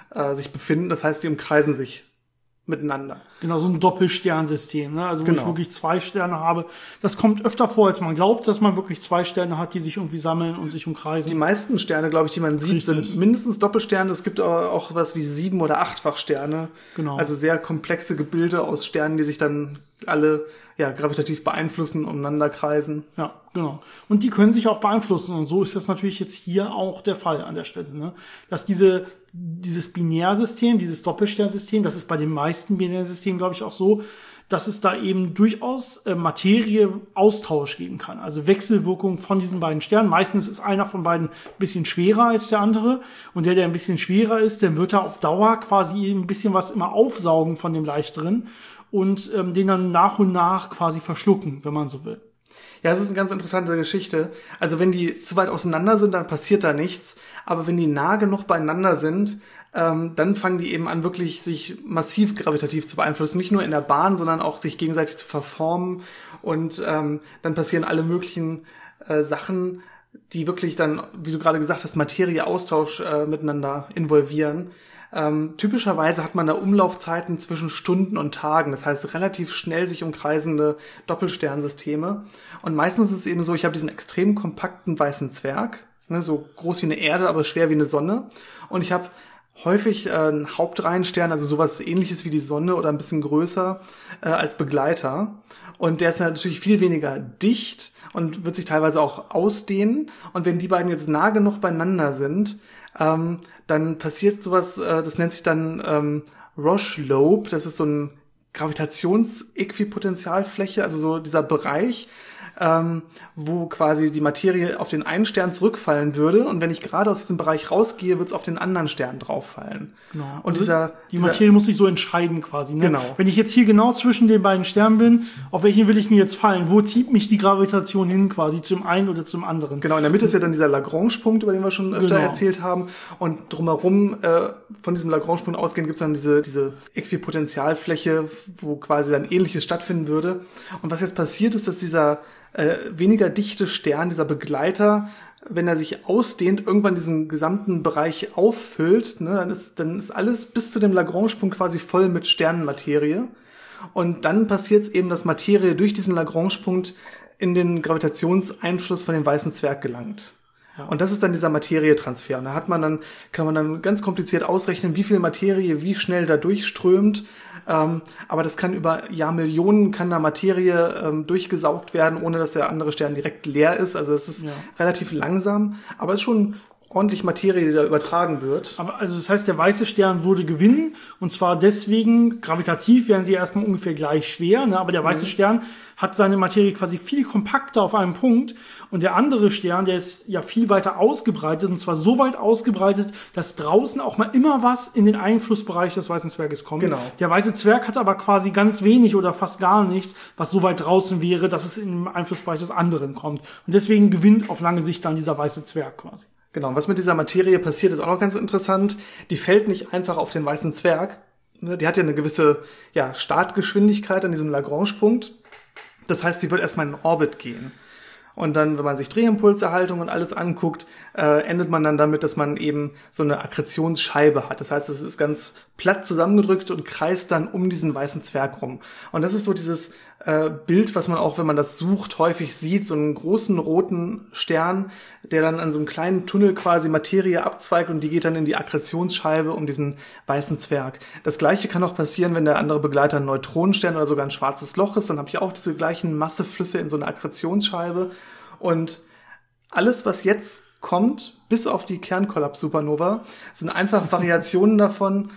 sich befinden. Das heißt, die umkreisen sich miteinander. Genau, so ein Doppelsternsystem, ne? Also wo Genau. ich wirklich 2 Sterne habe. Das kommt öfter vor, als man glaubt, dass man wirklich 2 Sterne hat, die sich irgendwie sammeln und sich umkreisen. Die meisten Sterne, glaube ich, die man sieht, Richtig. sind mindestens Doppelsterne. Es gibt aber auch was wie 7- oder 8-fach Sterne. Genau. Also sehr komplexe Gebilde aus Sternen, die sich dann alle gravitativ beeinflussen, umeinander kreisen. Ja, genau. Und die können sich auch beeinflussen. Und so ist das natürlich jetzt hier auch der Fall an der Stelle, ne? Dass dieses Binärsystem, dieses Doppelsternsystem, das ist bei den meisten Binärsystemen, glaube ich, auch so, dass es da eben durchaus Materie-Austausch geben kann. Also Wechselwirkung von diesen beiden Sternen. Meistens ist einer von beiden ein bisschen schwerer als der andere. Und der ein bisschen schwerer ist, der wird da auf Dauer quasi ein bisschen was immer aufsaugen von dem Leichteren und den dann nach und nach quasi verschlucken, wenn man so will. Ja, das ist eine ganz interessante Geschichte. Also wenn die zu weit auseinander sind, dann passiert da nichts. Aber wenn die nah genug beieinander sind, dann fangen die eben an, wirklich sich massiv gravitativ zu beeinflussen. Nicht nur in der Bahn, sondern auch sich gegenseitig zu verformen. Und dann passieren alle möglichen Sachen, die wirklich dann, wie du gerade gesagt hast, Materie-Austausch miteinander involvieren. Typischerweise hat man da Umlaufzeiten zwischen Stunden und Tagen, das heißt relativ schnell sich umkreisende Doppelsternsysteme. Und meistens ist es eben so, ich habe diesen extrem kompakten weißen Zwerg, ne, so groß wie eine Erde, aber schwer wie eine Sonne. Und ich habe häufig einen Hauptreihenstern, also sowas Ähnliches wie die Sonne oder ein bisschen größer als Begleiter. Und der ist natürlich viel weniger dicht und wird sich teilweise auch ausdehnen. Und wenn die beiden jetzt nah genug beieinander sind, dann passiert sowas, das nennt sich dann Roche Lobe, das ist so ein Gravitationsäquipotentialfläche, also so dieser Bereich, wo quasi die Materie auf den einen Stern zurückfallen würde und wenn ich gerade aus diesem Bereich rausgehe, wird es auf den anderen Stern drauffallen. Genau. Und Also die Materie muss sich so entscheiden quasi. Ne? Genau. Wenn ich jetzt hier genau zwischen den beiden Sternen bin, auf welchen will ich denn jetzt fallen? Wo zieht mich die Gravitation hin quasi, zum einen oder zum anderen? Genau, in der Mitte ist ja dann dieser Lagrange-Punkt, über den wir schon öfter Genau. erzählt haben. Und drumherum, von diesem Lagrange-Punkt ausgehend, gibt es dann diese Äquipotentialfläche, wo quasi dann Ähnliches stattfinden würde. Und was jetzt passiert ist, dass dieser weniger dichte Stern, dieser Begleiter, wenn er sich ausdehnt, irgendwann diesen gesamten Bereich auffüllt, ne, dann ist alles bis zu dem Lagrange-Punkt quasi voll mit Sternenmaterie. Und dann passiert es eben, dass Materie durch diesen Lagrange-Punkt in den Gravitationseinfluss von dem weißen Zwerg gelangt. Ja. Und das ist dann dieser Materietransfer. Und da kann man dann ganz kompliziert ausrechnen, wie viel Materie wie schnell da durchströmt. Aber das kann über Jahrmillionen kann da Materie durchgesaugt werden, ohne dass der andere Stern direkt leer ist. Also es ist relativ langsam, aber es ist schon ordentlich Materie, die da übertragen wird. Aber also das heißt, der weiße Stern würde gewinnen und zwar deswegen, gravitativ wären sie erstmal ungefähr gleich schwer, ne? Aber der weiße Stern hat seine Materie quasi viel kompakter auf einem Punkt und der andere Stern, der ist ja viel weiter ausgebreitet und zwar so weit ausgebreitet, dass draußen auch mal immer was in den Einflussbereich des weißen Zwerges kommt. Genau. Der weiße Zwerg hat aber quasi ganz wenig oder fast gar nichts, was so weit draußen wäre, dass es in den Einflussbereich des anderen kommt. Und deswegen gewinnt auf lange Sicht dann dieser weiße Zwerg quasi. Genau, was mit dieser Materie passiert, ist auch noch ganz interessant. Die fällt nicht einfach auf den weißen Zwerg. Die hat ja eine gewisse Startgeschwindigkeit an diesem Lagrange-Punkt. Das heißt, sie wird erstmal in Orbit gehen. Und dann, wenn man sich Drehimpulserhaltung und alles anguckt, endet man dann damit, dass man eben so eine Akkretionsscheibe hat. Das heißt, es ist ganz platt zusammengedrückt und kreist dann um diesen weißen Zwerg rum. Und das ist so dieses Bild, was man auch, wenn man das sucht, häufig sieht, so einen großen roten Stern, der dann an so einem kleinen Tunnel quasi Materie abzweigt und die geht dann in die Akkretionsscheibe um diesen weißen Zwerg. Das Gleiche kann auch passieren, wenn der andere Begleiter ein Neutronenstern oder sogar ein schwarzes Loch ist, dann habe ich auch diese gleichen Masseflüsse in so einer Akkretionsscheibe. Und alles, was jetzt kommt, bis auf die Kernkollaps-Supernova, sind einfach Variationen davon,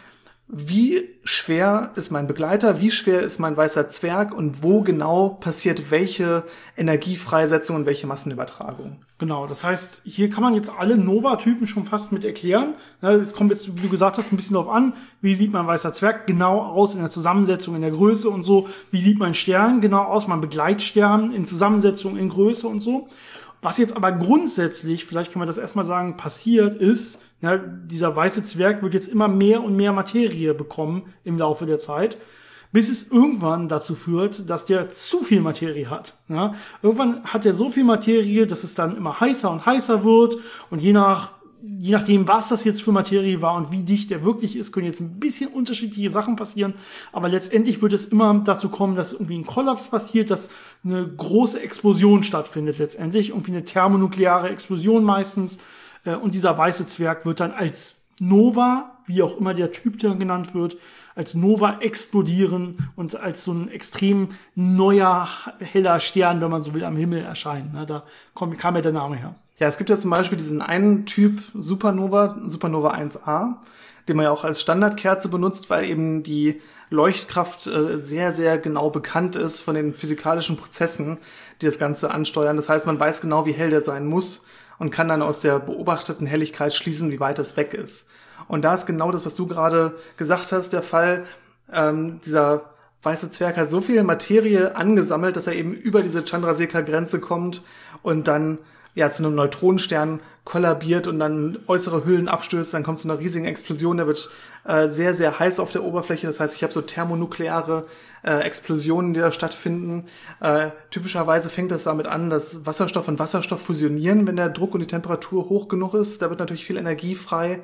wie schwer ist mein Begleiter, wie schwer ist mein weißer Zwerg und wo genau passiert welche Energiefreisetzung und welche Massenübertragung. Genau, das heißt, hier kann man jetzt alle Nova-Typen schon fast mit erklären. Es kommt jetzt, wie du gesagt hast, ein bisschen darauf an, wie sieht mein weißer Zwerg genau aus in der Zusammensetzung, in der Größe und so. Wie sieht mein Stern genau aus, mein Begleitstern in Zusammensetzung, in Größe und so. Was jetzt aber grundsätzlich, vielleicht kann man das erstmal sagen, passiert ist, ja, dieser weiße Zwerg wird jetzt immer mehr und mehr Materie bekommen im Laufe der Zeit, bis es irgendwann dazu führt, dass der zu viel Materie hat. Ja. Irgendwann hat er so viel Materie, dass es dann immer heißer und heißer wird und je nach je nachdem, was das jetzt für Materie war und wie dicht der wirklich ist, können jetzt ein bisschen unterschiedliche Sachen passieren. Aber letztendlich wird es immer dazu kommen, dass irgendwie ein Kollaps passiert, dass eine große Explosion stattfindet letztendlich. Irgendwie eine thermonukleare Explosion meistens. Und dieser weiße Zwerg wird dann als Nova, wie auch immer der Typ dann genannt wird, als Nova explodieren und als so ein extrem neuer, heller Stern, wenn man so will, am Himmel erscheinen. Da kam ja der Name her. Ja, es gibt ja zum Beispiel diesen einen Typ Supernova 1a, den man ja auch als Standardkerze benutzt, weil eben die Leuchtkraft sehr, sehr genau bekannt ist von den physikalischen Prozessen, die das Ganze ansteuern. Das heißt, man weiß genau, wie hell der sein muss und kann dann aus der beobachteten Helligkeit schließen, wie weit es weg ist. Und da ist genau das, was du gerade gesagt hast, der Fall. Dieser weiße Zwerg hat so viel Materie angesammelt, dass er eben über diese Chandrasekhar-Grenze kommt und dann zu einem Neutronenstern kollabiert und dann äußere Hüllen abstößt. Dann kommt zu einer riesigen Explosion. Der wird sehr, sehr heiß auf der Oberfläche. Das heißt, ich habe so thermonukleare Explosionen, die da stattfinden. Typischerweise fängt das damit an, dass Wasserstoff und Wasserstoff fusionieren, wenn der Druck und die Temperatur hoch genug ist. Da wird natürlich viel Energie frei.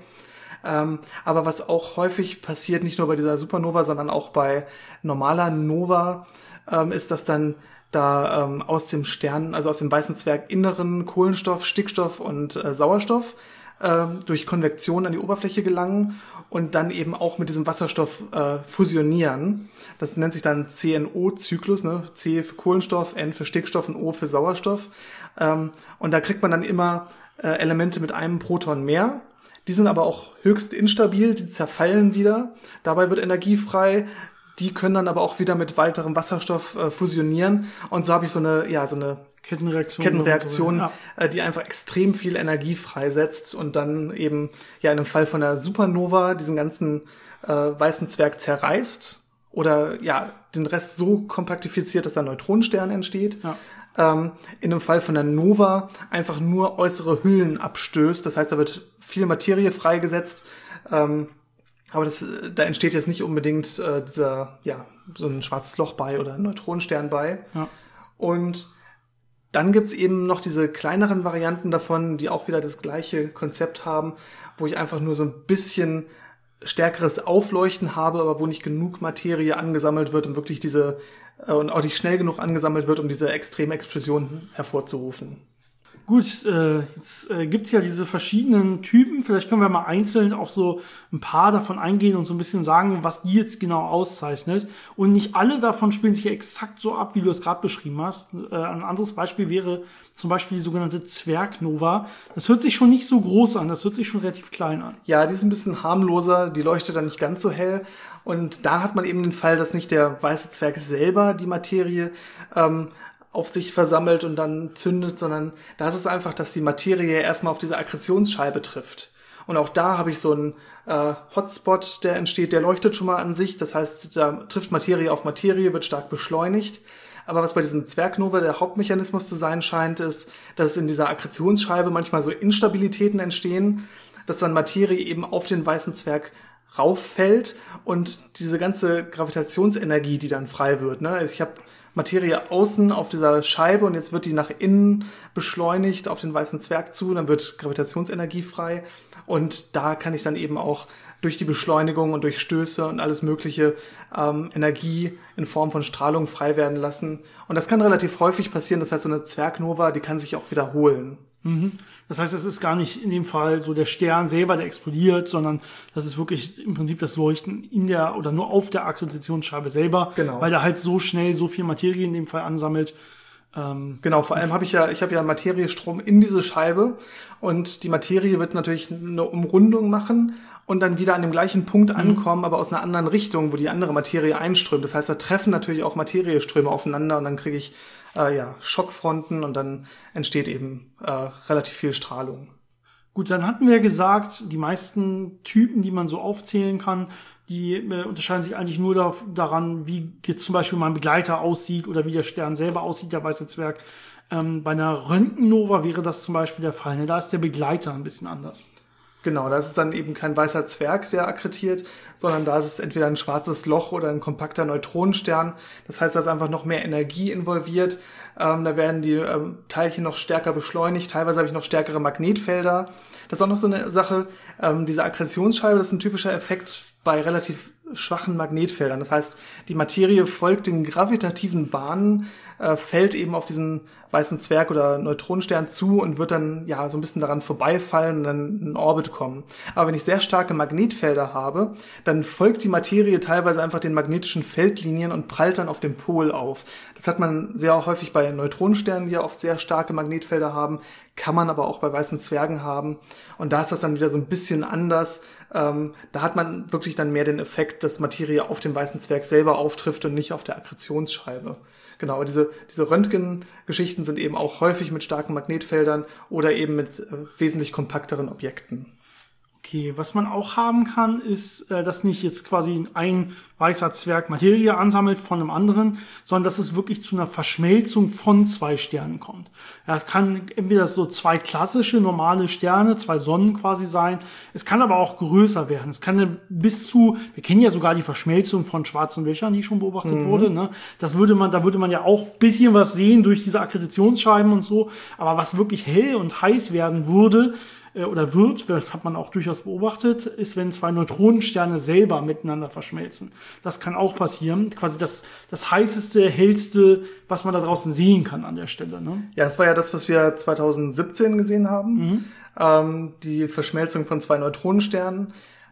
Aber was auch häufig passiert, nicht nur bei dieser Supernova, sondern auch bei normaler Nova, ist, dass dann da aus dem Stern, also aus dem weißen Zwerginneren Kohlenstoff, Stickstoff und Sauerstoff durch Konvektion an die Oberfläche gelangen und dann eben auch mit diesem Wasserstoff fusionieren. Das nennt sich dann CNO-Zyklus, ne? C für Kohlenstoff, N für Stickstoff und O für Sauerstoff. Und da kriegt man dann immer Elemente mit einem Proton mehr. Die sind aber auch höchst instabil, die zerfallen wieder. Dabei wird Energie frei. Die können dann aber auch wieder mit weiterem Wasserstoff fusionieren. Und so habe ich so eine Kettenreaktion, die einfach extrem viel Energie freisetzt und dann eben in einem Fall von der Supernova diesen ganzen weißen Zwerg zerreißt oder den Rest so kompaktifiziert, dass ein Neutronenstern entsteht. Ja. In einem Fall von der Nova einfach nur äußere Hüllen abstößt. Das heißt, da wird viel Materie freigesetzt. Aber da entsteht jetzt nicht unbedingt so ein schwarzes Loch bei oder ein Neutronenstern bei. Ja. Und dann gibt's eben noch diese kleineren Varianten davon, die auch wieder das gleiche Konzept haben, wo ich einfach nur so ein bisschen stärkeres Aufleuchten habe, aber wo nicht genug Materie angesammelt wird, um wirklich und auch nicht schnell genug angesammelt wird, um diese extreme Explosion hervorzurufen. Gut, jetzt gibt's ja diese verschiedenen Typen. Vielleicht können wir mal einzeln auf so ein paar davon eingehen und so ein bisschen sagen, was die jetzt genau auszeichnet. Und nicht alle davon spielen sich ja exakt so ab, wie du es gerade beschrieben hast. Ein anderes Beispiel wäre zum Beispiel die sogenannte Zwergnova. Das hört sich schon nicht so groß an, das hört sich schon relativ klein an. Ja, die ist ein bisschen harmloser, die leuchtet dann nicht ganz so hell. Und da hat man eben den Fall, dass nicht der weiße Zwerg selber die Materie auf sich versammelt und dann zündet, sondern da ist es einfach, dass die Materie erstmal auf diese Akkretionsscheibe trifft. Und auch da habe ich so einen Hotspot, der entsteht, der leuchtet schon mal an sich. Das heißt, da trifft Materie auf Materie, wird stark beschleunigt. Aber was bei diesen Zwergnova der Hauptmechanismus zu sein scheint, ist, dass in dieser Akkretionsscheibe manchmal so Instabilitäten entstehen, dass dann Materie eben auf den weißen Zwerg rauffällt und diese ganze Gravitationsenergie, die dann frei wird. Ne? Also ich habe Materie außen auf dieser Scheibe und jetzt wird die nach innen beschleunigt auf den weißen Zwerg zu, dann wird Gravitationsenergie frei und da kann ich dann eben auch durch die Beschleunigung und durch Stöße und alles mögliche Energie in Form von Strahlung frei werden lassen. Und das kann relativ häufig passieren, das heißt, so eine Zwergnova, die kann sich auch wiederholen. Das heißt, es ist gar nicht in dem Fall so der Stern selber, der explodiert, sondern das ist wirklich im Prinzip das Leuchten in der oder nur auf der Akkretationsscheibe selber, genau. Weil da halt so schnell so viel Materie in dem Fall ansammelt. Genau, vor allem ich habe ja einen Materiestrom in diese Scheibe und die Materie wird natürlich eine Umrundung machen und dann wieder an dem gleichen Punkt ankommen, aber aus einer anderen Richtung, wo die andere Materie einströmt. Das heißt, da treffen natürlich auch Materieströme aufeinander und dann kriege ich Schockfronten und dann entsteht eben relativ viel Strahlung. Gut, dann hatten wir gesagt, die meisten Typen, die man so aufzählen kann, die unterscheiden sich eigentlich nur daran, wie jetzt zum Beispiel mein Begleiter aussieht oder wie der Stern selber aussieht, der weiße Zwerg. Bei einer Röntgennova wäre das zum Beispiel der Fall. Ne? Da ist der Begleiter ein bisschen anders. Genau, da ist es dann eben kein weißer Zwerg, der akkretiert, sondern da ist es entweder ein schwarzes Loch oder ein kompakter Neutronenstern. Das heißt, da ist einfach noch mehr Energie involviert. Da werden die Teilchen noch stärker beschleunigt. Teilweise habe ich noch stärkere Magnetfelder. Das ist auch noch so eine Sache. Diese Akkretionsscheibe, das ist ein typischer Effekt bei relativ schwachen Magnetfeldern. Das heißt, die Materie folgt den gravitativen Bahnen, fällt eben auf diesen weißen Zwerg oder Neutronenstern zu und wird dann ja so ein bisschen daran vorbeifallen und dann in Orbit kommen. Aber wenn ich sehr starke Magnetfelder habe, dann folgt die Materie teilweise einfach den magnetischen Feldlinien und prallt dann auf dem Pol auf. Das hat man sehr häufig bei Neutronensternen, die ja oft sehr starke Magnetfelder haben, kann man aber auch bei weißen Zwergen haben. Und da ist das dann wieder so ein bisschen anders. Da hat man wirklich dann mehr den Effekt, dass Materie auf dem weißen Zwerg selber auftrifft und nicht auf der Akkretionsscheibe. Genau, aber diese Röntgengeschichten sind eben auch häufig mit starken Magnetfeldern oder eben mit wesentlich kompakteren Objekten. Okay, was man auch haben kann, ist, dass nicht jetzt quasi ein weißer Zwerg Materie ansammelt von einem anderen, sondern dass es wirklich zu einer Verschmelzung von zwei Sternen kommt. Ja, es kann entweder so zwei klassische, normale Sterne, zwei Sonnen quasi sein. Es kann aber auch größer werden. Es kann wir kennen ja sogar die Verschmelzung von schwarzen Löchern, die schon beobachtet wurde, ne? Da würde man ja auch ein bisschen was sehen durch diese Akkretitionsscheiben und so. Aber was wirklich hell und heiß werden würde, oder wird, das hat man auch durchaus beobachtet, ist, wenn zwei Neutronensterne selber miteinander verschmelzen. Das kann auch passieren. Quasi das heißeste, hellste, was man da draußen sehen kann an der Stelle. Ne? Ja, das war ja das, was wir 2017 gesehen haben. Die Verschmelzung von zwei Neutronensternen.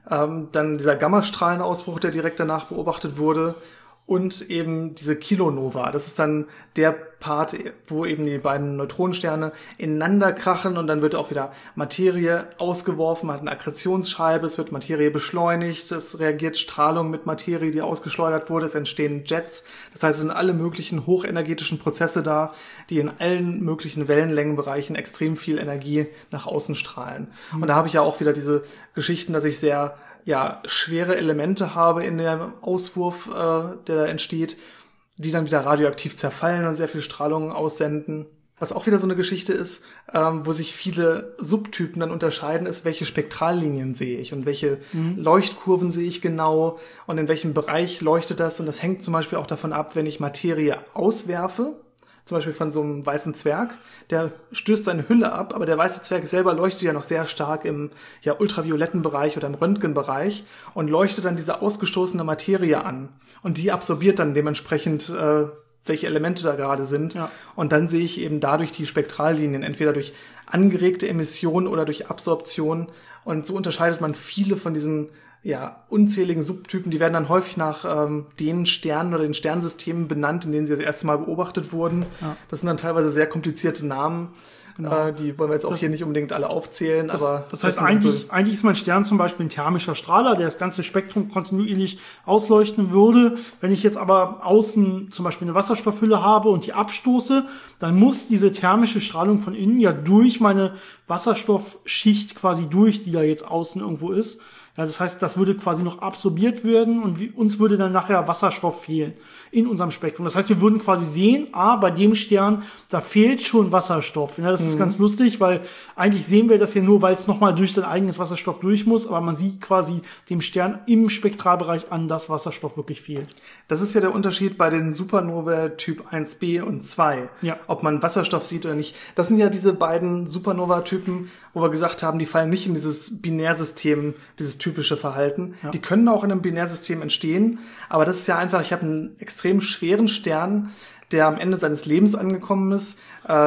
Dann dieser Gammastrahlenausbruch, der direkt danach beobachtet wurde. Und eben diese Kilonova. Das ist dann der Part, wo eben die beiden Neutronensterne ineinander krachen und dann wird auch wieder Materie ausgeworfen, man hat eine Akkretionsscheibe, es wird Materie beschleunigt, es reagiert Strahlung mit Materie, die ausgeschleudert wurde, es entstehen Jets. Das heißt, es sind alle möglichen hochenergetischen Prozesse da, die in allen möglichen Wellenlängenbereichen extrem viel Energie nach außen strahlen. Und da habe ich ja auch wieder diese Geschichten, dass ich sehr schwere Elemente habe in dem Auswurf, der da entsteht, die dann wieder radioaktiv zerfallen und sehr viel Strahlung aussenden. Was auch wieder so eine Geschichte ist, wo sich viele Subtypen dann unterscheiden, ist, welche Spektrallinien sehe ich und welche Leuchtkurven sehe ich genau und in welchem Bereich leuchtet das. Und das hängt zum Beispiel auch davon ab, wenn ich Materie auswerfe, zum Beispiel von so einem weißen Zwerg, der stößt seine Hülle ab, aber der weiße Zwerg selber leuchtet ja noch sehr stark im ultravioletten Bereich oder im Röntgenbereich und leuchtet dann diese ausgestoßene Materie an. Und die absorbiert dann dementsprechend, welche Elemente da gerade sind. Ja. Und dann sehe ich eben dadurch die Spektrallinien, entweder durch angeregte Emission oder durch Absorption. Und so unterscheidet man viele von diesen unzähligen Subtypen, die werden dann häufig nach den Sternen oder den Sternsystemen benannt, in denen sie das erste Mal beobachtet wurden. Ja. Das sind dann teilweise sehr komplizierte Namen. Genau. Die wollen wir jetzt auch hier nicht unbedingt alle aufzählen. Das heißt, eigentlich ist mein Stern zum Beispiel ein thermischer Strahler, der das ganze Spektrum kontinuierlich ausleuchten würde. Wenn ich jetzt aber außen zum Beispiel eine Wasserstoffhülle habe und die abstoße, dann muss diese thermische Strahlung von innen ja durch meine Wasserstoffschicht quasi durch, die da jetzt außen irgendwo ist. Ja, das heißt, das würde quasi noch absorbiert werden und uns würde dann nachher Wasserstoff fehlen in unserem Spektrum. Das heißt, wir würden quasi sehen, bei dem Stern, da fehlt schon Wasserstoff. Ja, das ist ganz lustig, weil eigentlich sehen wir das ja nur, weil es nochmal durch sein eigenes Wasserstoff durch muss, aber man sieht quasi dem Stern im Spektralbereich an, dass Wasserstoff wirklich fehlt. Das ist ja der Unterschied bei den Supernovae Typ 1b und 2. Ja. Ob man Wasserstoff sieht oder nicht. Das sind ja diese beiden Supernova-Typen, wo wir gesagt haben, die fallen nicht in dieses Binärsystem, dieses typische Verhalten. Ja. Die können auch in einem Binärsystem entstehen, aber das ist ja einfach, ich habe einen extrem schweren Stern, der am Ende seines Lebens angekommen ist,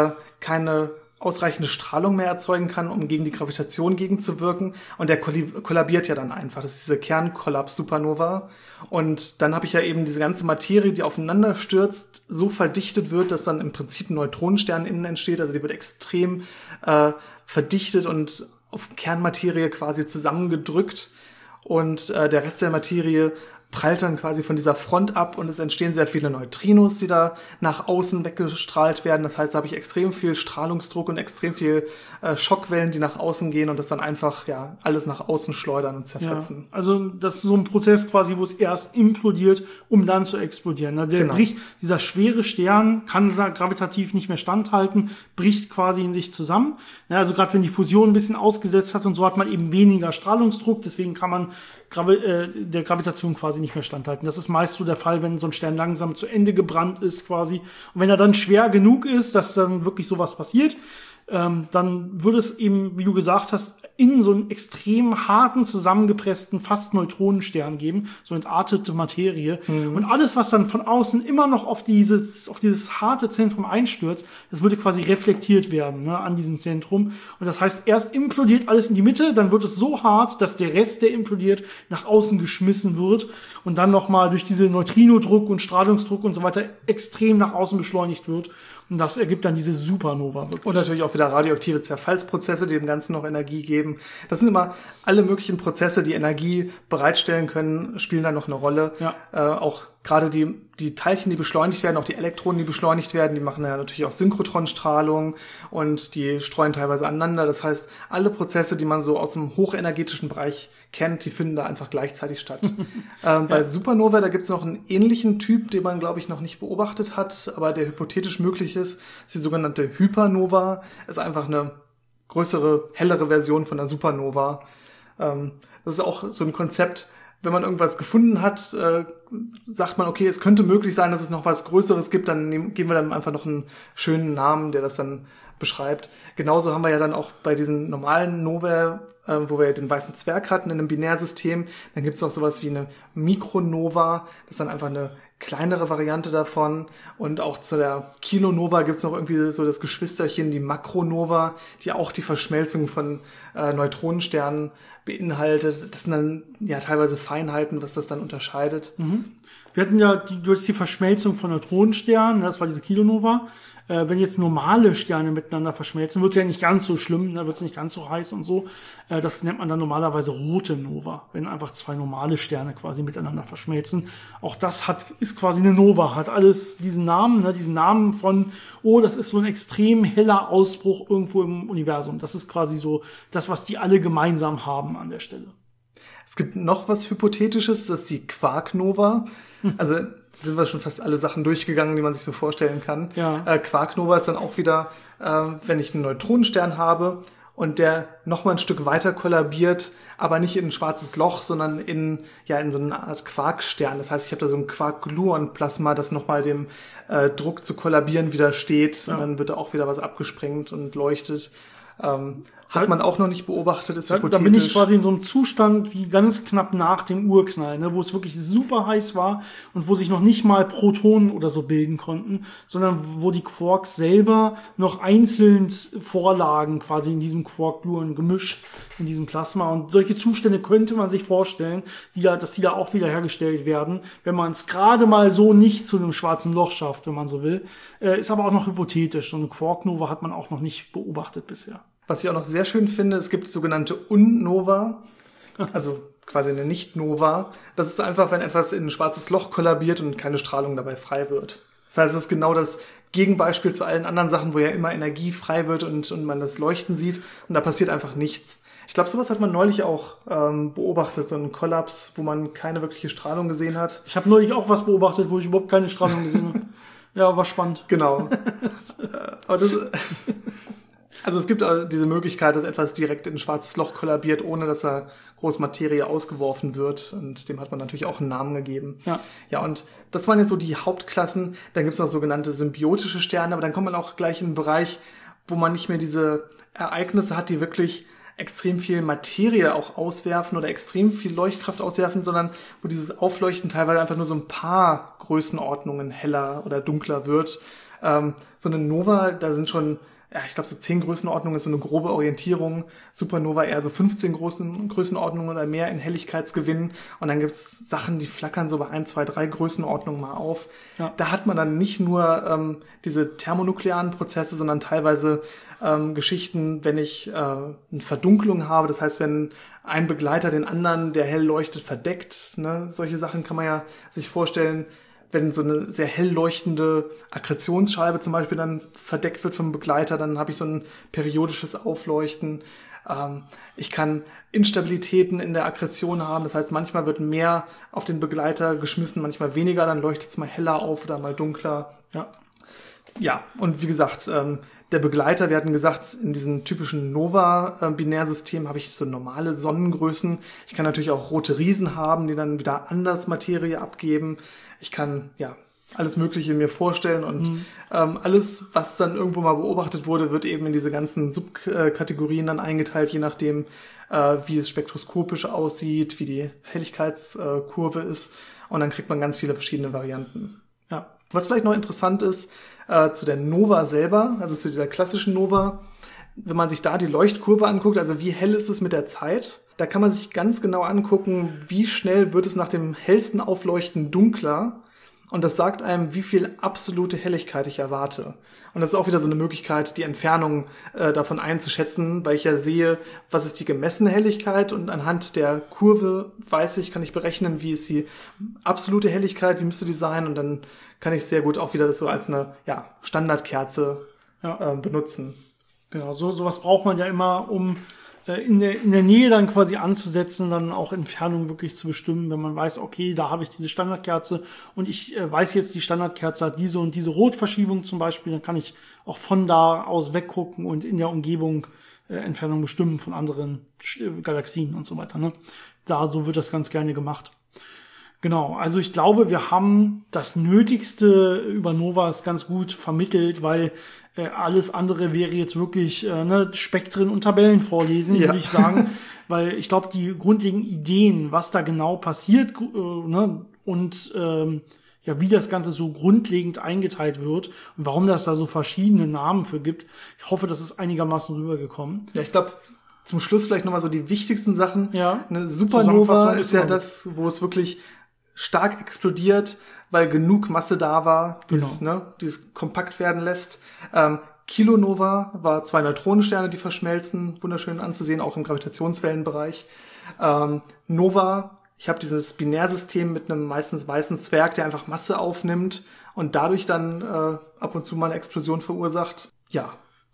keine ausreichende Strahlung mehr erzeugen kann, um gegen die Gravitation gegenzuwirken. Und der kollabiert ja dann einfach. Das ist diese Kernkollaps-Supernova. Und dann habe ich ja eben diese ganze Materie, die aufeinander stürzt, so verdichtet wird, dass dann im Prinzip ein Neutronenstern innen entsteht. Also die wird extrem verdichtet und auf Kernmaterie quasi zusammengedrückt. Und der Rest der Materie prallt dann quasi von dieser Front ab und es entstehen sehr viele Neutrinos, die da nach außen weggestrahlt werden. Das heißt, da habe ich extrem viel Strahlungsdruck und extrem viel Schockwellen, die nach außen gehen und das dann einfach alles nach außen schleudern und zerfetzen. Ja, also das ist so ein Prozess quasi, wo es erst implodiert, um dann zu explodieren. Dieser schwere Stern kann gravitativ nicht mehr standhalten, bricht quasi in sich zusammen. Ja, also gerade wenn die Fusion ein bisschen ausgesetzt hat und so hat man eben weniger Strahlungsdruck, deswegen kann man der Gravitation quasi nicht mehr standhalten. Das ist meist so der Fall, wenn so ein Stern langsam zu Ende gebrannt ist quasi. Und wenn er dann schwer genug ist, dass dann wirklich sowas passiert, dann würde es eben, wie du gesagt hast, in so einen extrem harten, zusammengepressten, fast Neutronenstern geben, so entartete Materie. Und alles, was dann von außen immer noch auf dieses harte Zentrum einstürzt, das würde quasi reflektiert werden, ne, an diesem Zentrum. Und das heißt, erst implodiert alles in die Mitte, dann wird es so hart, dass der Rest, der implodiert, nach außen geschmissen wird und dann nochmal durch diese Neutrinodruck und Strahlungsdruck und so weiter extrem nach außen beschleunigt wird. Und das ergibt dann diese Supernova wirklich. Und natürlich auch wieder radioaktive Zerfallsprozesse, die dem Ganzen noch Energie geben. Das sind immer alle möglichen Prozesse, die Energie bereitstellen können, spielen da noch eine Rolle. Ja. Auch gerade die Teilchen, die beschleunigt werden, auch die Elektronen, die beschleunigt werden, die machen ja natürlich auch Synchrotronstrahlung und die streuen teilweise aneinander. Das heißt, alle Prozesse, die man so aus dem hochenergetischen Bereich kennt, die finden da einfach gleichzeitig statt. Bei Supernova, da gibt es noch einen ähnlichen Typ, den man, glaube ich, noch nicht beobachtet hat, aber der hypothetisch möglich ist die sogenannte Hypernova. Ist einfach eine größere, hellere Version von der Supernova. Das ist auch so ein Konzept, wenn man irgendwas gefunden hat, sagt man, okay, es könnte möglich sein, dass es noch was Größeres gibt, dann geben wir dann einfach noch einen schönen Namen, der das dann beschreibt. Genauso haben wir ja dann auch bei diesen normalen Nova, wo wir ja den weißen Zwerg hatten in einem Binärsystem, dann gibt es noch sowas wie eine Mikronova, das ist dann einfach eine kleinere Variante davon. Und auch zu der Kilonova gibt es noch irgendwie so das Geschwisterchen, die Makronova, die auch die Verschmelzung von Neutronensternen beinhaltet. Das sind dann ja teilweise Feinheiten, was das dann unterscheidet. Wir hatten ja durch die Verschmelzung von Neutronensternen, das war diese Kilonova. Wenn jetzt normale Sterne miteinander verschmelzen, wird es ja nicht ganz so schlimm, da wird es nicht ganz so heiß und so. Das nennt man dann normalerweise rote Nova, wenn einfach zwei normale Sterne quasi miteinander verschmelzen. Auch das ist quasi eine Nova, hat alles diesen Namen von, das ist so ein extrem heller Ausbruch irgendwo im Universum. Das ist quasi so das, was die alle gemeinsam haben an der Stelle. Es gibt noch was Hypothetisches, das ist die Quarknova. Also sind wir schon fast alle Sachen durchgegangen, die man sich so vorstellen kann. Ja. Quarknova ist dann auch wieder, wenn ich einen Neutronenstern habe und der nochmal ein Stück weiter kollabiert, aber nicht in ein schwarzes Loch, sondern in so eine Art Quarkstern. Das heißt, ich habe da so ein Quark-Gluon-Plasma, das nochmal dem Druck zu kollabieren widersteht. Ja. Und dann wird da auch wieder was abgesprengt und leuchtet. Hat man auch noch nicht beobachtet, ist hypothetisch. Da bin ich quasi in so einem Zustand wie ganz knapp nach dem Urknall, ne, wo es wirklich super heiß war und wo sich noch nicht mal Protonen oder so bilden konnten, sondern wo die Quarks selber noch einzeln vorlagen, quasi in diesem Quark-Gluon-Gemisch, in diesem Plasma. Und solche Zustände könnte man sich vorstellen, dass die da auch wieder hergestellt werden, wenn man es gerade mal so nicht zu einem schwarzen Loch schafft, wenn man so will. Ist aber auch noch hypothetisch. So eine Quark-Nova hat man auch noch nicht beobachtet bisher. Was ich auch noch sehr schön finde, es gibt sogenannte Unnova, also quasi eine Nicht-Nova. Das ist einfach, wenn etwas in ein schwarzes Loch kollabiert und keine Strahlung dabei frei wird. Das heißt, es ist genau das Gegenbeispiel zu allen anderen Sachen, wo ja immer Energie frei wird und man das Leuchten sieht und da passiert einfach nichts. Ich glaube, sowas hat man neulich auch beobachtet, so einen Kollaps, wo man keine wirkliche Strahlung gesehen hat. Ich habe neulich auch was beobachtet, wo ich überhaupt keine Strahlung gesehen habe. Ja, war spannend. Genau. Also es gibt diese Möglichkeit, dass etwas direkt in ein schwarzes Loch kollabiert, ohne dass da groß Materie ausgeworfen wird. Und dem hat man natürlich auch einen Namen gegeben. Ja, und das waren jetzt so die Hauptklassen. Dann gibt es noch sogenannte symbiotische Sterne, aber dann kommt man auch gleich in einen Bereich, wo man nicht mehr diese Ereignisse hat, die wirklich extrem viel Materie auch auswerfen oder extrem viel Leuchtkraft auswerfen, sondern wo dieses Aufleuchten teilweise einfach nur so ein paar Größenordnungen heller oder dunkler wird. So eine Nova, da sind schon ich glaube, so 10 Größenordnungen ist so eine grobe Orientierung. Supernova eher so 15 Größenordnungen oder mehr in Helligkeitsgewinn. Und dann gibt's Sachen, die flackern so bei 1, 2, 3 Größenordnungen mal auf. Ja. Da hat man dann nicht nur diese thermonuklearen Prozesse, sondern teilweise Geschichten, wenn ich eine Verdunklung habe. Das heißt, wenn ein Begleiter den anderen, der hell leuchtet, verdeckt. Ne? Solche Sachen kann man ja sich vorstellen, wenn so eine sehr hell leuchtende Akkretionsscheibe zum Beispiel dann verdeckt wird vom Begleiter, dann habe ich so ein periodisches Aufleuchten. Ich kann Instabilitäten in der Akkretion haben, das heißt, manchmal wird mehr auf den Begleiter geschmissen, manchmal weniger, dann leuchtet es mal heller auf oder mal dunkler. Ja, und wie gesagt, der Begleiter, wir hatten gesagt, in diesem typischen Nova-Binärsystem habe ich so normale Sonnengrößen. Ich kann natürlich auch rote Riesen haben, die dann wieder anders Materie abgeben. Ich kann, ja, alles Mögliche mir vorstellen und alles, was dann irgendwo mal beobachtet wurde, wird eben in diese ganzen Subkategorien dann eingeteilt, je nachdem, wie es spektroskopisch aussieht, wie die Helligkeitskurve ist, und dann kriegt man ganz viele verschiedene Varianten. Ja. Was vielleicht noch interessant ist, zu der Nova selber, also zu dieser klassischen Nova, wenn man sich da die Leuchtkurve anguckt, also wie hell ist es mit der Zeit, da kann man sich ganz genau angucken, wie schnell wird es nach dem hellsten Aufleuchten dunkler. Und das sagt einem, wie viel absolute Helligkeit ich erwarte. Und das ist auch wieder so eine Möglichkeit, die Entfernung davon einzuschätzen, weil ich ja sehe, was ist die gemessene Helligkeit, und anhand der Kurve weiß ich, kann ich berechnen, wie ist die absolute Helligkeit, wie müsste die sein, und dann kann ich sehr gut auch wieder das so als eine Standardkerze benutzen. Genau, sowas braucht man ja immer, um in der Nähe dann quasi anzusetzen, dann auch Entfernung wirklich zu bestimmen, wenn man weiß, okay, da habe ich diese Standardkerze und ich weiß jetzt, die Standardkerze hat diese und diese Rotverschiebung zum Beispiel, dann kann ich auch von da aus weggucken und in der Umgebung Entfernung bestimmen von anderen Galaxien und so weiter. Ne? So wird das ganz gerne gemacht. Genau, also ich glaube, wir haben das Nötigste über Novas ganz gut vermittelt, weil alles andere wäre jetzt wirklich Spektren und Tabellen vorlesen, würde ich sagen. Weil ich glaube, die grundlegenden Ideen, was da genau passiert und wie das Ganze so grundlegend eingeteilt wird und warum das da so verschiedene Namen für gibt, ich hoffe, das ist einigermaßen rübergekommen. Ja, ich glaube, zum Schluss vielleicht nochmal so die wichtigsten Sachen. Ja. Eine Supernova ist ja das, wo es wirklich stark explodiert, weil genug Masse da war, dieses kompakt werden lässt. Kilonova war 2 Neutronensterne, die verschmelzen, wunderschön anzusehen, auch im Gravitationswellenbereich. Nova, ich habe dieses Binärsystem mit einem meistens weißen Zwerg, der einfach Masse aufnimmt und dadurch dann ab und zu mal eine Explosion verursacht. Ja.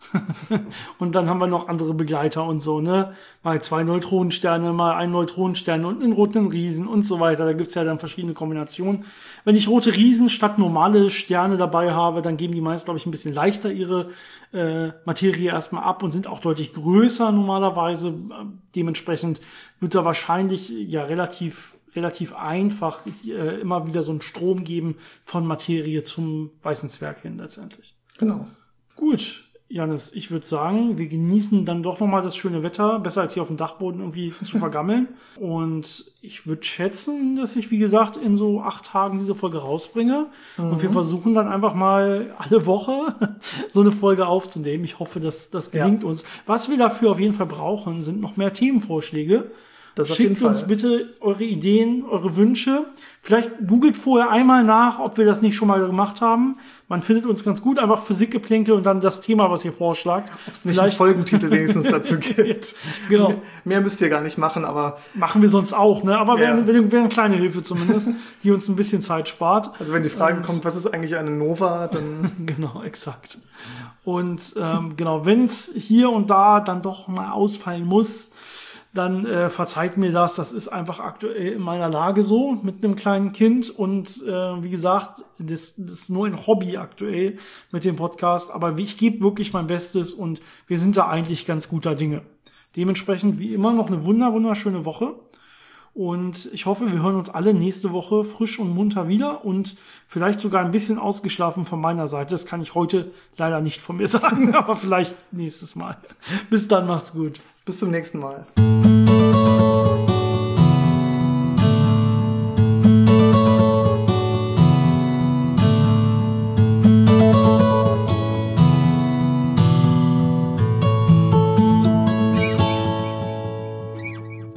Und dann haben wir noch andere Begleiter und so, ne? Mal 2 Neutronensterne, mal 1 Neutronenstern und einen roten Riesen und so weiter. Da gibt's ja dann verschiedene Kombinationen. Wenn ich rote Riesen statt normale Sterne dabei habe, dann geben die meist, glaube ich, ein bisschen leichter ihre Materie erstmal ab und sind auch deutlich größer normalerweise. Dementsprechend wird da wahrscheinlich relativ einfach immer wieder so einen Strom geben von Materie zum weißen Zwerg hin letztendlich. Genau. Gut. Janis, ich würde sagen, wir genießen dann doch nochmal das schöne Wetter, besser als hier auf dem Dachboden irgendwie zu vergammeln. Und ich würde schätzen, dass ich, wie gesagt, in so 8 Tagen diese Folge rausbringe. Und wir versuchen dann einfach mal alle Woche so eine Folge aufzunehmen. Ich hoffe, dass das gelingt uns. Was wir dafür auf jeden Fall brauchen, sind noch mehr Themenvorschläge. Schickt uns bitte eure Ideen, eure Wünsche. Vielleicht googelt vorher einmal nach, ob wir das nicht schon mal gemacht haben. Man findet uns ganz gut, einfach Physikgeplänkel und dann das Thema, was ihr vorschlagt. Ob es nicht einen Folgentitel wenigstens dazu gibt. Genau. Mehr müsst ihr gar nicht machen, aber... Machen wir sonst auch, ne? Aber wäre eine kleine Hilfe zumindest, die uns ein bisschen Zeit spart. Also wenn die Frage kommt, was ist eigentlich eine Nova, dann... Genau, exakt. Und wenn es hier und da dann doch mal ausfallen muss, dann verzeiht mir das. Das ist einfach aktuell in meiner Lage so mit einem kleinen Kind. Und wie gesagt, das ist nur ein Hobby aktuell mit dem Podcast. Aber ich gebe wirklich mein Bestes und wir sind da eigentlich ganz guter Dinge. Dementsprechend wie immer noch eine wunderschöne Woche. Und ich hoffe, wir hören uns alle nächste Woche frisch und munter wieder und vielleicht sogar ein bisschen ausgeschlafen von meiner Seite. Das kann ich heute leider nicht von mir sagen, aber vielleicht nächstes Mal. Bis dann, macht's gut. Bis zum nächsten Mal.